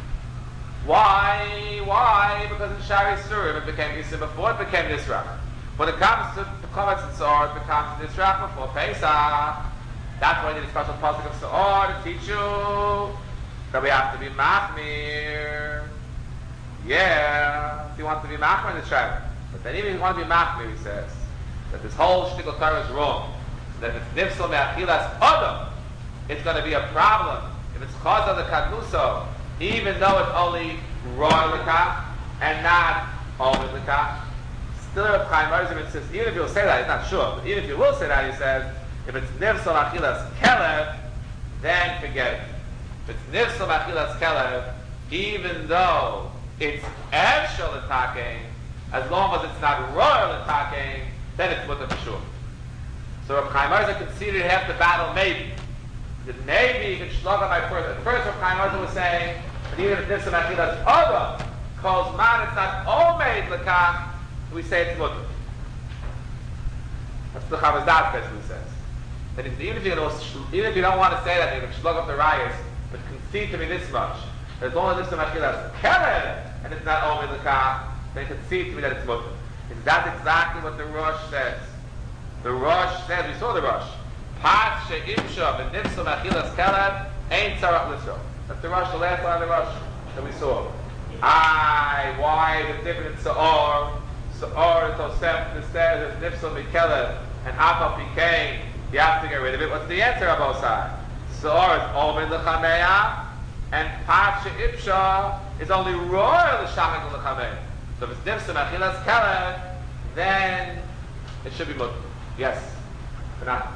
Why? Because in Shari Surim it became Yisra before it became Nisra. When it comes to Chametz and Sa'or, it becomes Nisra before Pesach. That's why you need a special pasuk of Sa'or to teach you that we have to be Machmir. Yeah, if you want to be Machmir in the Shabbat. But then even if you want to be Machmir, he says that this whole shtickle Torah is wrong. That if it's Nifsal Me'achilas Adam, it's going to be a problem. If it's Chazal the Kadnuso, even though it's only Roy L'kach and not Omed L'kach, still Reb Chaim Ozer insists, even if you'll say that, he's not sure, but even if you will say that, he says, if it's Nifsal Achilas Kelev, then forget it. If it's Nifsal Achilas Kelev, even though it's Evshel L'takein, as long as it's not Royal L'takein, then it's Mutter for sure. So Reb Chaim Ozer conceded half the battle, maybe. That maybe you can shlug on my first. At first, Reb Chaim Ozer was saying that even if Nifsal Achilas Adam calls man, it's not Omed L'kach, we say it's Mutter. That's the Chavaz Das basically says. That even if you don't want to say that, you can slug up the riots, but concede to me this much. That as long as Nifsal Achilas Kelev, and it's not Omed L'kach, then concede to me that it's Mutter. That's exactly what the Rosh says. The Rosh says, we saw the Rosh. Pas she'imsha v'nifsal me'achilas kelev ain't tzarach l'sro. That's the Rosh, the last line of the Rosh that we saw. Why the difference in Sa'or? Sa'or is Tosef, the stairs is nifsal me'kelev, and Apal Pikain, you have to get rid of it. What's the answer on both sides? Sa'or is Omed L'chameya, and Pas she'imsha is only royal l'shachik l'chameya. So if it's nifsal me'achilas kelev, then it should be mutter. Yes. But not.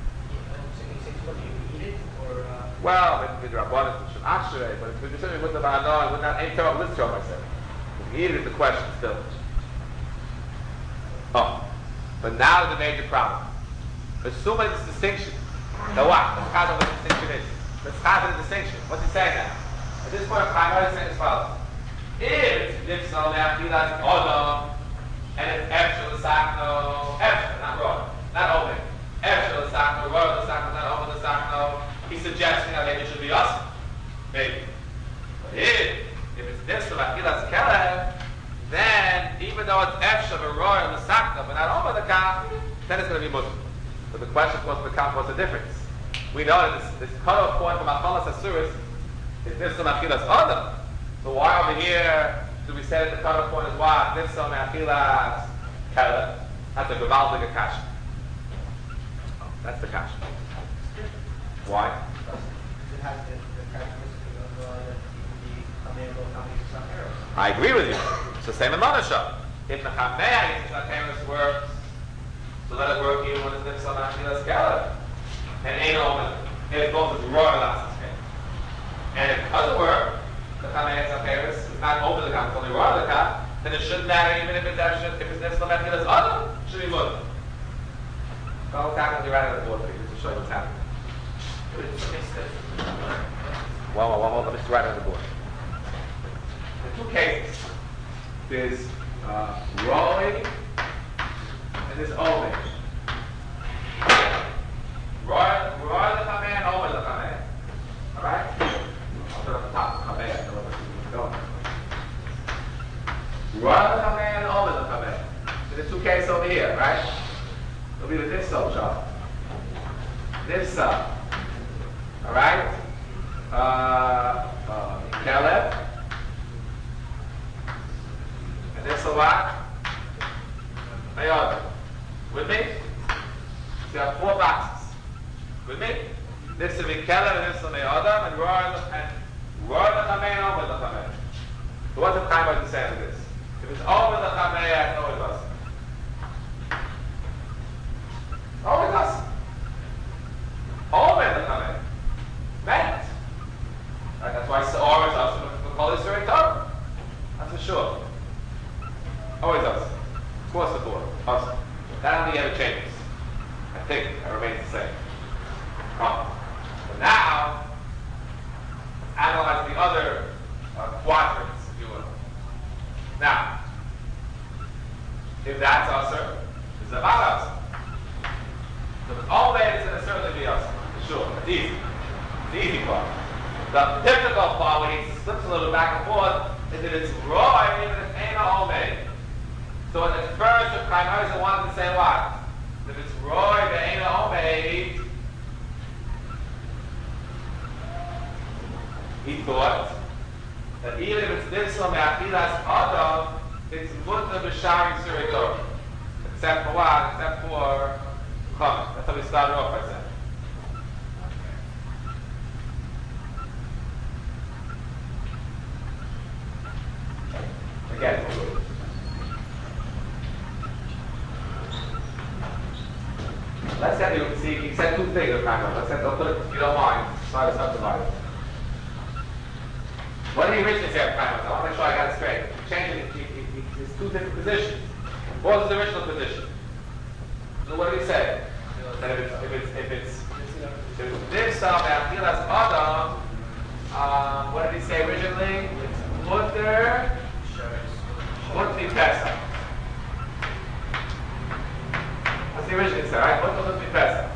Well, with Rabbanan, it should ashrei, but if you with the Ba'anah, it would not ain't terrible. This job I said. If you eat it is the question still. Oh. But now the major problem. Assuming this distinction. Now what? Let's count what the distinction is. Let's count the distinction. What's he saying now? At this point, I'm saying as follows. If it's nifsal me'achilas odom, and it's efshel l'sachno, efshel, not raw, not open. Efshel l'sachno, raw l'sachno, not open l'sachno. He's suggesting that maybe it should be us. Maybe. But if it's nifsal me'achilas kelev, then even though it's efshel v'roy l'sachno, but not open l'kaf, then it's going to be mutter. So the question was, what's the difference? We know that this cutoff point from achalas asuris is nifsal me'achilas odom. So why over here do we say that the cutoff point is what? Nifsal me'achilas kelev. That's a gevaldige kasha. Oh, that's the kasha. Why? It has the characteristic of the I agree with you. It's the same in Manasha. If the Chamei Yisrael works, so let it work even when it's Nifsal me'achilas kelev. And ain't open. And it goes with royal last scale. And if it doesn't work, the Chamei Yisrael is not over the kaf, it's only royal the kaf, then it shouldn't matter even if it's Nifsal me'achilas odom, it should be mutter. So what's happening right out of the board for you, just to show you what's happening. Well, let me just write on the board. In two cases, there's Roy and there's Omen. Roy the Chamei and Omen the Chamei. Alright? I'll put it on the top of the Chamei, I know where it's going. Roy the Chamei and Omen the Chamei. So there's two cases over here, right? It'll be the Nifsal job. Nifsal. Alright? Kelev. And this a what? Mayod. With me? So you have four boxes. With me? This will be Kelev and this will be Mayodam and Roy the Chamei and Omer the Chamei. So what's the time to say this? If it's Omer the Chamei, I know it does. Oh, it does. Omer the Chamei. Right? That's why Seor is also called Yisrael Torah. That's for sure. Always us. Across the board. Us. That only ever changes. I think it remains the same. But now, analyze the other quadrants, if you will. Now, if that's us, it's about us. So if it's all made, it's going to certainly be us. For sure. It's easy. It's the easy part. The difficult part, when he slips a little back and forth, is that it's raw, even if it's ain't all made. So at first, the Chaim wanted to say what? If it's raw, if it ain't all made, he thought that even if it's nifsal me'achilas odom, it's mutter b'shari Yisrael Torah. Except for what? Except for chametz. That's how we started off by saying. Again. Let's say you see, he said two things, let's say, don't put it, if you don't mind, try to subdivide it. What did he originally say, I want to make sure I got it straight. There's two different positions. What was his original position? So what did he say? That if it's nifsal me'achilas odom, what did he say originally? It's mutter Pesach. That's the original said, right? Mutter Pesach.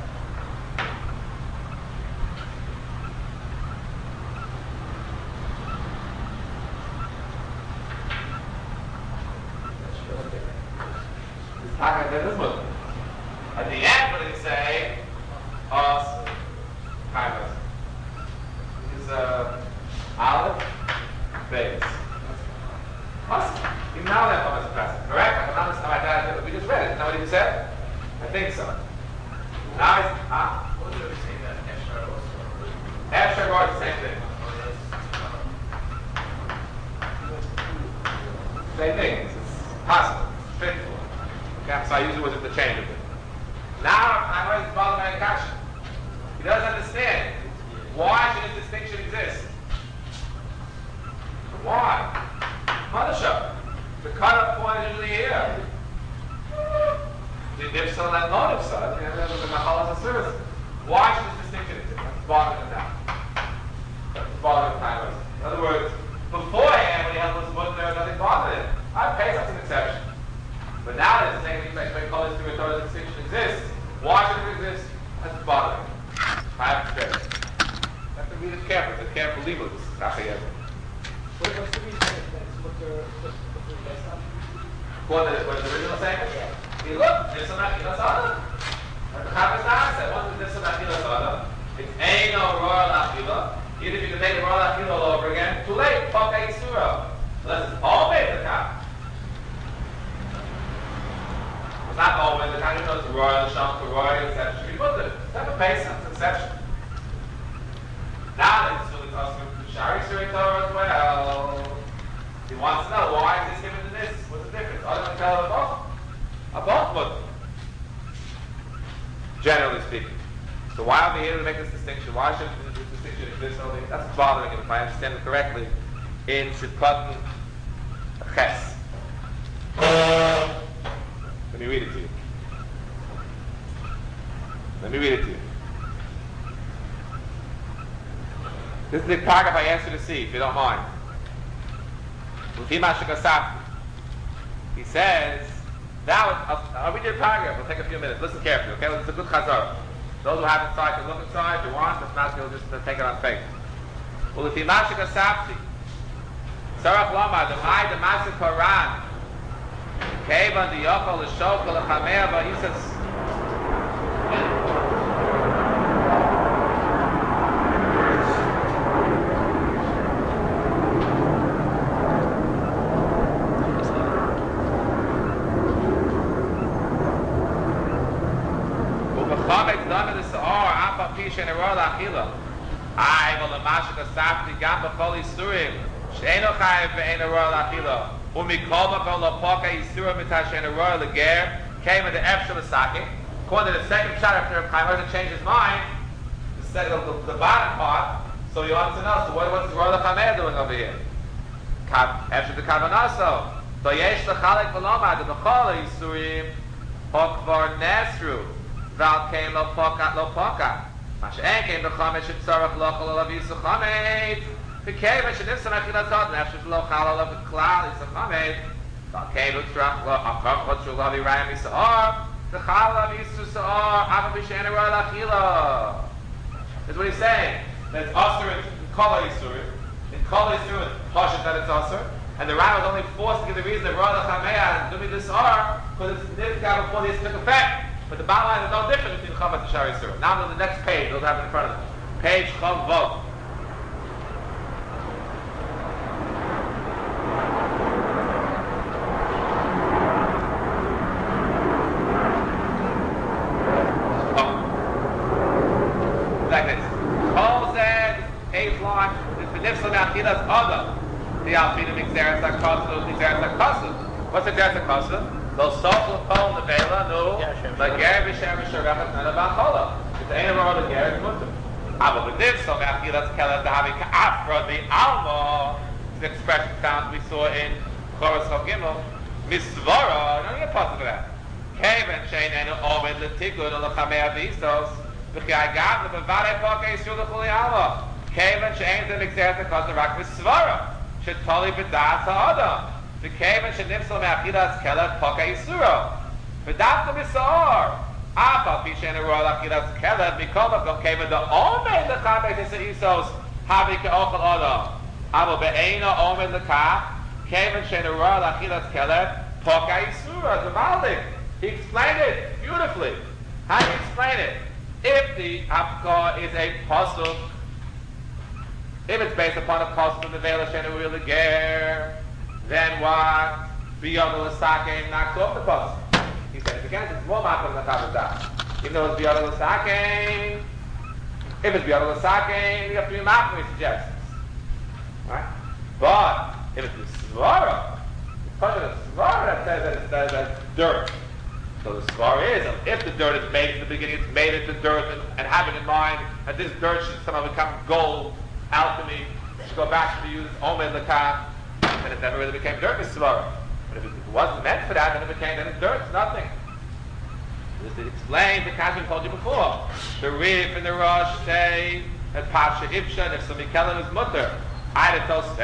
At the end, what did he say? Us, Kaimas. Is Aleph, Beis. Us. Even now that comes as present, correct? I can understand my dad. We just read it. Is that what he said? I think so. Now he's What did we say that Esher also? Esher was the same thing. Same thing. It's possible. It's straightforward. Okay, so I use it with interchangeably. it now. That's bothering time. In other words, beforehand, when he held this book, there was nothing bothering him. I pay such an exception. But now that it's saying that we call this through a Torah's distinction exists, why should it exist? That's bothering him. I have to say. You have to read it carefully. It's a careful legal. This is not the answer. What's the reason that it's what they're based on? What is the original saying? You look, there's some Achilas Adam. The Chavis said, once there's some Achilas Adam, it's ain't no royal Achila. Even if you can make a royal Achila all over again, too late. Fuck Eisura. Unless it's always the Chavis. It's not always the Chavis, it's royal, Sham, royal, exception. We put it. It's never based on its exception. Now that it's really custom to Shari Suri Torah as well. He wants to know why is this given to this? What's the difference? Other than tell a both Muslim. Generally speaking. So why are we here to make this distinction? Why should this distinction exist only? That's bothering him, if I understand it correctly, in Sivkatan Ches. Let me read it to you. This is the paragraph I asked you to see, if you don't mind. He says, I'll read you the paragraph, it'll take a few minutes. Listen carefully, okay? It's a good chazara. Those who have inside can look inside if you want, if not, you'll just take it on faith. Well, if you mashika sapti, Sarach Lama, the Mai, the Masik Paran, Kevan, the Yochel, the Shokol, the Chamea, but he says, came in the Efshel Asake. According to the second shot after Chaim to change his mind, the bottom part, so he wants to know, so what's the Royal Chamer doing over here? Efshel the Kavanaso. So Yesh Lechalek Veloma, the Bechol Yisurim, Okvar Nesru, Val came lo Poka. Mashen came the Chamesh Tzarach Lochal Olav Yisuchamed. Became a Shadifsan Achilatot, Efshel Lochal Olav Klal Yisuchamed. Okay, look strong. Well, what's your love? Ryan Misar. The Chalav Yisusar. Avabishana Ralachila. That's what he's saying. That it's Asur in Kala Yisur. In Kala Yisur, Pashat that it's Asur. And the Ryan was only forced to give the reason that Ralachamea and Dumi Disar because it's significant before this took effect. But the bottom line is no difference between Chav and Shari Yisur. Now to the next page. Those have it in front of them. Page Chav Vov. What's the Xeris HaKosav? Lo Sofel Kol Nevela Nu Lager B'Shem B'Sherachat Nana B'Chola. It's Ein Amor Lager is Mutter. Abo B'Div So Me'achilas Kelet Dahavi Ka'afra the Alma. It's an expression found we saw in Choros Chav Gimel. Misvara. Don't get positive that. Keven Shein Enu Omed L'Tikun L'Chamei Avisos V'Chi Agav L'Bevare Pokei Yisru L'Chuli Alma. Keven Shein Zem Xeris HaKosav Rak Misvara. Shetoli B'Das HaAdam. The Kevan Shenimsel Me'achilas Kelet Poka Yisuro. V'dafta B'Sa'or. Apa Pishen Royal Achilas Kelet Mikol Makom Kevan the Omed L'Chamei Tisa Isos Havi Ke'ochel Odom. Abo Be'eino Omed L'Kach Kevan Shen Royal Achilas Kelet Poka Yisuro. The Maldik. He explained it beautifully. How do you explain it? If the Hafkah is a puzzle, if it's based upon a puzzle in the Vela Shen Royal Ger, then what? Biyad L'Sake knocks off the puzzle. He says again, it's more makom than Chav. Even though it's Biyad L'Sake, if it's Biyad L'Sake, you have to be makom, he suggests. Right? But if it's the Svara, the question of Svara that says that it's dirt. So the Svara is, if the dirt is made in the beginning, it's made into dirt, and having in mind that this dirt should somehow become gold, alchemy, should go back to be used Omed L'Kach, and it never really became dirt, Svara. But if it wasn't meant for that, then it's dirt, it's nothing. This explains the Kashmir told you before. The Rif and the Rosh say and Pasha Ipsha, and if some Mikelim is mutter. Either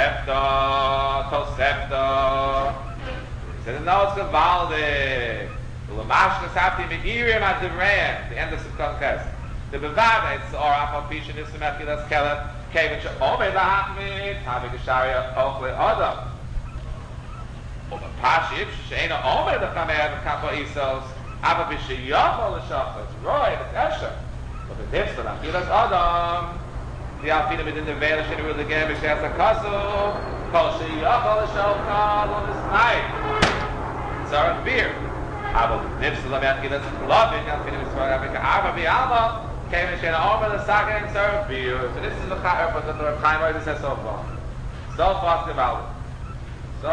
Tosefta. He said, no, it's Gavaldik. The Lamashkas Hafti Me'irim Adivreim, the end of Sukkan Ches. The Bevada, it's or Afal Pisha, Nifsim Echilas Kelet, Kevin Sha'omei Lahachmit, Havi Gesharia, Ochle Adam. Or the Pasha Ipsha, She'ena Omei Lechamer, the Kappa Isos, Afal Pisha Yochol L'Shachar, it's Roy, it's Esha. But the Nifsim Echilas Adam, the Alfina within the Veil, Sheni Rul again, B'Shem Sakasu, Kol She'yochol L'Shachar, on this night. Zara Beer. Aber Nifsim Echilas Lovin, Alfina Mitzvah, Afrika, Arba Bi'alma, came and Shena over the Saga and serve beer. So this is the Chaim Reuter says so far. So far developed. So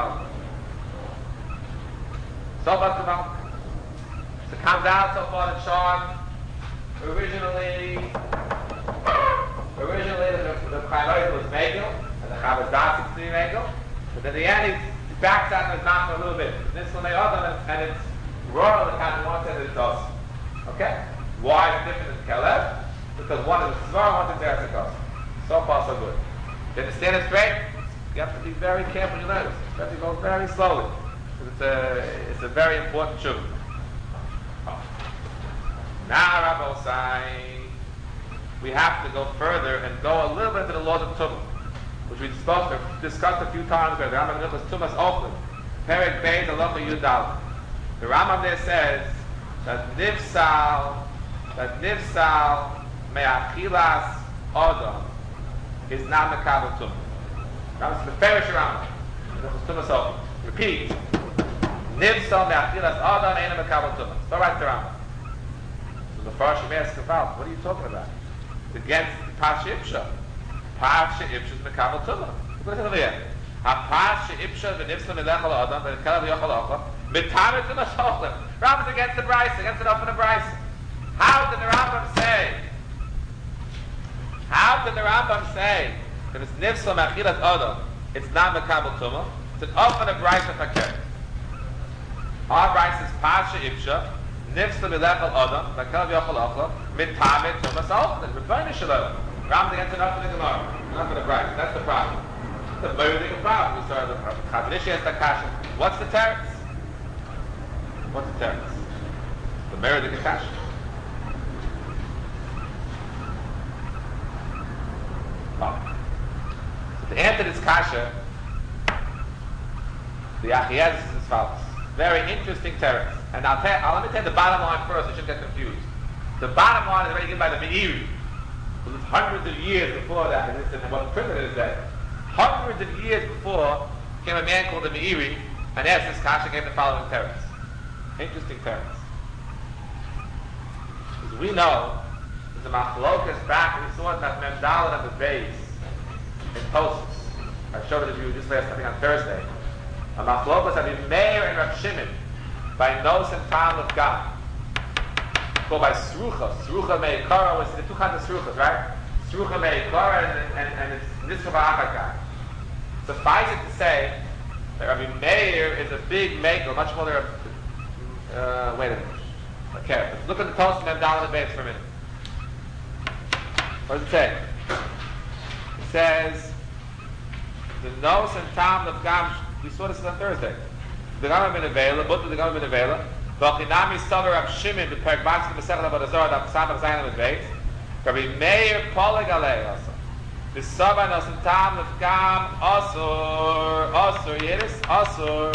it comes out so far the chart. Originally the Chaim Reuter was Megil, and the Chavaz Das is to be Megil. But in the end he backs out and is not for a little bit. This one and it's rural, the kind of one said it does. Okay? Why is it different than Caleb? Because one is a Svar, one is a Zerachos. So far, so good. You understand it straight? You have to be very careful when you learn this. You have to go very slowly. It's a very important truth. Now, Rabbi Osai, we have to go further and go a little bit into the laws of Tumah, which we discussed a few times ago. The Rambam was Tumas Ochlim. Perek Beis Halacha Yudal. The Rambam there says that Nifsal me'achilas Adam is not mekabel tumah. That was the Ferish Rambam. Repeat. Nifsal me'achilas Adam ain't mekabel tumah. So right the Rambam. So the first Shemir asks about, what are you talking about? It's against Pasha Ipsha. Pasha Ipsha is mekabel tumah. Look at here. Pasha Ipsha v'nifsal me'lechal Adam v'nekalav yochal achla b'tamet tumah shochlem. Rambam's against the Bryce, against it up in the Bryce. How did the Rambam say that it's nifsal me'achilas Adam, it's not mekabel tumah? It's an up and a Bryce of Hakeh. Our Bryce is Pasha Ipsha, nifsal me'lechal Adam, v'kalav yochal achla, mitamet tumah shochlem. Rebbeinu Shalom. Rambam's against it up in the Gemara, not for the Bryce. That's the problem. The murder problem. We saw the Chazanishi has the kasha. What's the teretz? The murder kasha. So to answer this kasha, the Achiez is as follows. Very interesting teretz. And let me tell you the bottom line first, I shouldn't get confused. The bottom line is already given by the Meiri. It was hundreds of years before that, and what primitive is that? Hundreds of years before came a man called the Meiri and asked this kasha, gave the following teretz. Interesting teretz. As we know, there's a machlokas back, and we saw it at Memdalad of the base in Tosfos. I showed it to you just last, I think on Thursday. A machlokas of Meir and Rav Shimon by Nos and Tam of God. Called by Srucha Meikara, was the two kinds of Sruchas, right? Srucha Meikara and it's Nisra Ba'achakar. Suffice it to say that Rabbi Meir is a big maker, much more than wait a minute. Okay, let's look at the Tosfos and Memdalad of the base for a minute. What does it say? It says the Nos and Tam of Gam. We saw this on Thursday. The Gam ben Avela, both of the Gam ben Avela. V'chinami Savar Rav Shimon b'Perek Basket B'Sechel Avodah Daf Samach Zayin Amid Beis. Rabbi Meir Poleg Alei also. The Savar Nos and Tam of Gam Asur Yidis Asur.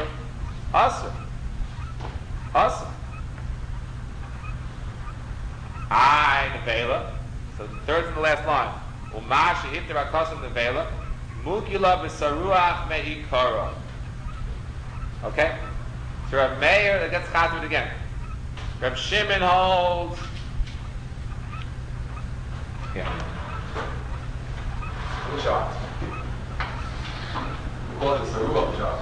I Nevela. So the third and the last line. Umash Hifter Akasim Nevela. Mukila B'Saruach Me'ikara. Okay? So Rav Meir, that gets chatzed again. Rav Shimon holds. Yeah. Good shot. We call it the Saruach shot.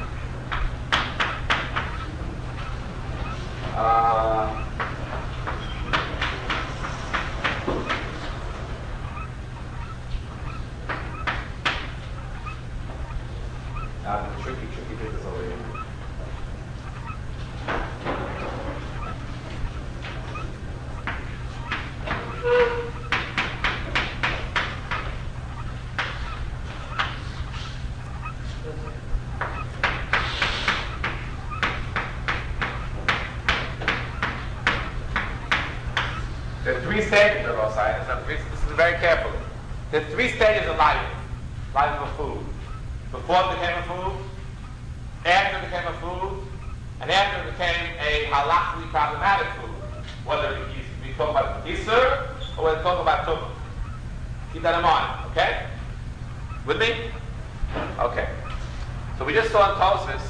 The tricky business over here. stages of Osai. This is very careful. There's 3 stages of life of a food. Before it became a food, after it became a food, and after it became a halachically problematic food. Whether we talk about Isur or whether we talk about Tumah. Keep that in mind, okay? With me? Okay. So we just saw in Tosfos.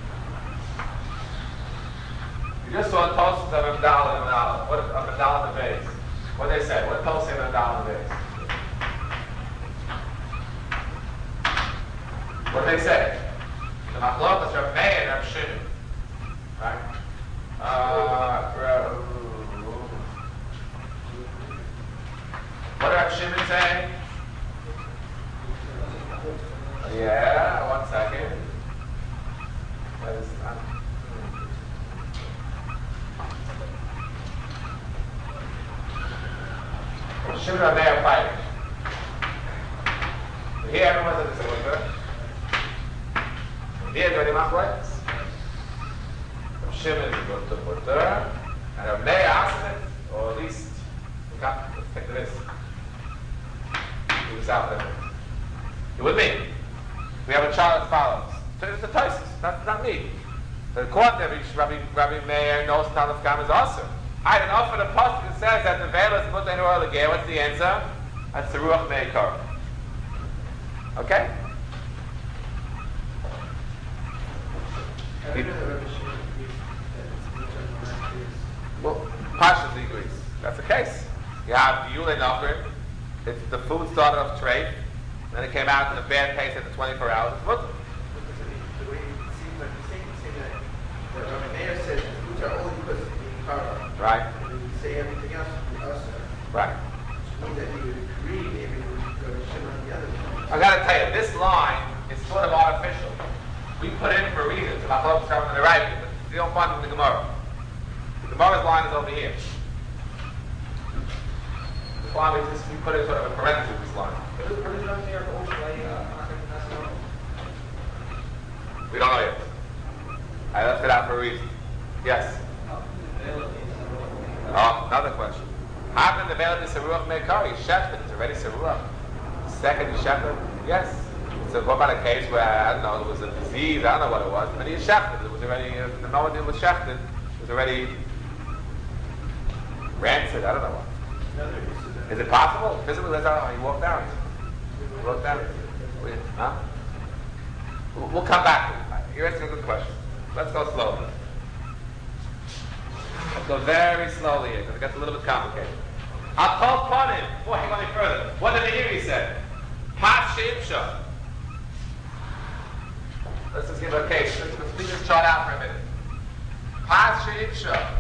We just saw in Tosfos of Abdallah and Abdallah. What of Abdallah and the base? What did they say? What did Tosfos say of Abdallah and the base? What did they say? The Machlokes are Rav Meir and Rav Shimon. Right? What did Rav Shimon say? Yeah, 1 second. Shimon and Meir are fighting. Here everyone's at the same. Here do any machlokes? Shimon is going to put her, and Rav Meir asked it, or at least, let's take the risk. He was out there. You with me? We have a child that follows. So it's the Tosfos, not me. So according to Rabbi Meir knows Talmud Kam is awesome. I don't know for the pasuk that says that the veil is put in oil again. What's the answer? That's the Ruach Meikar. Okay? Well, partially agrees. That's the case. You have the Yule Nachrim. It's the food started off treif, then it came out in a bad taste after 24 hours. It's mutter. The way it seems like the same thing that Rabbi Meir says the foods are only because of the kara. Right. And then you say everything else would be us. Right. Which means that he would agree maybe we would go to Shimon on the other one. I gotta tell you, this line is sort of artificial. We put it in for a reason. It's about Machlokes coming to the right, but you don't find it in the Gemara. The Gemara's line is over here. That's why we put it sort of a parenthesis, this line. We don't know yet. I left it out for a reason. Yes? Oh, another question. How can the veil be Seruach Meikar? He's Shefted. It's already Seruach. Second, he's Shefted? Yes. So what about a case where, I don't know, it was a disease, I don't know what it was, but he's Shefted. It was already, the moment it was Shefted, it was already rancid, I don't know what. Is it possible? Physically, he walked out. He walked out. Huh? We'll come back to it. You're asking a good question. Let's go slowly. Let's go very slowly here, because it gets a little bit complicated. I'll call upon him before I go any further. What did the Iri say? Pas she'ipsha. Let's just give a case. Let's leave this chart out for a minute. Pas she'ipsha.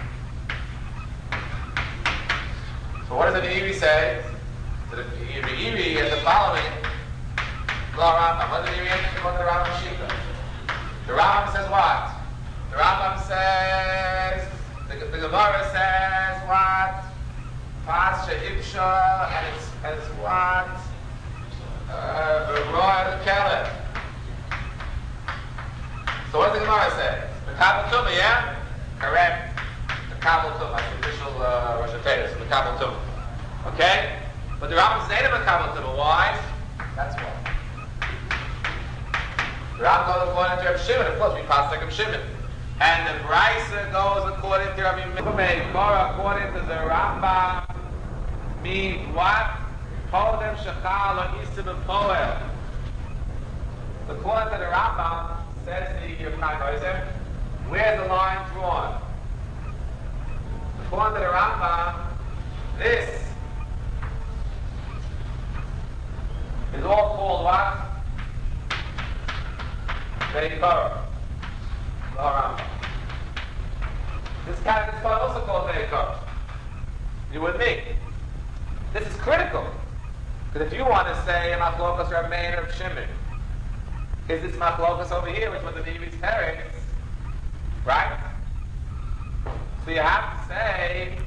So what does the Iri say? So the Iri is the following. What does the Iri answer to the Rambam Shita? The Rambam says what? The Rambam says, the Gemara says what? Pas she'ipsha, and it's what? Roy Keller. So what does the Gemara say? Mekabel Tumah, yeah? Correct. Mekabel Tumah, that's the official Rosh Hashanah, Mekabel Tumah. Okay? But the Rambam says Mekabel Tumah. Why? That's why. The Rambam goes according to Rav Shimon. Of course, we pass like Rav Shimon. And the Brisa goes according to Rabbi Meir. According to the Rambam, means what? Kodem shechal or isa b'poel. According to the Rambam, says the Yom Noiser, where's the line drawn? According to the Rambam, this is all called what? Veikar. This part is also called Veikar. You with me? This is critical. Because if you want to say Machlokes Rav Meir of Shimon, is this Machlokes over here, which was the Nevi's Teretz, right? So you have to say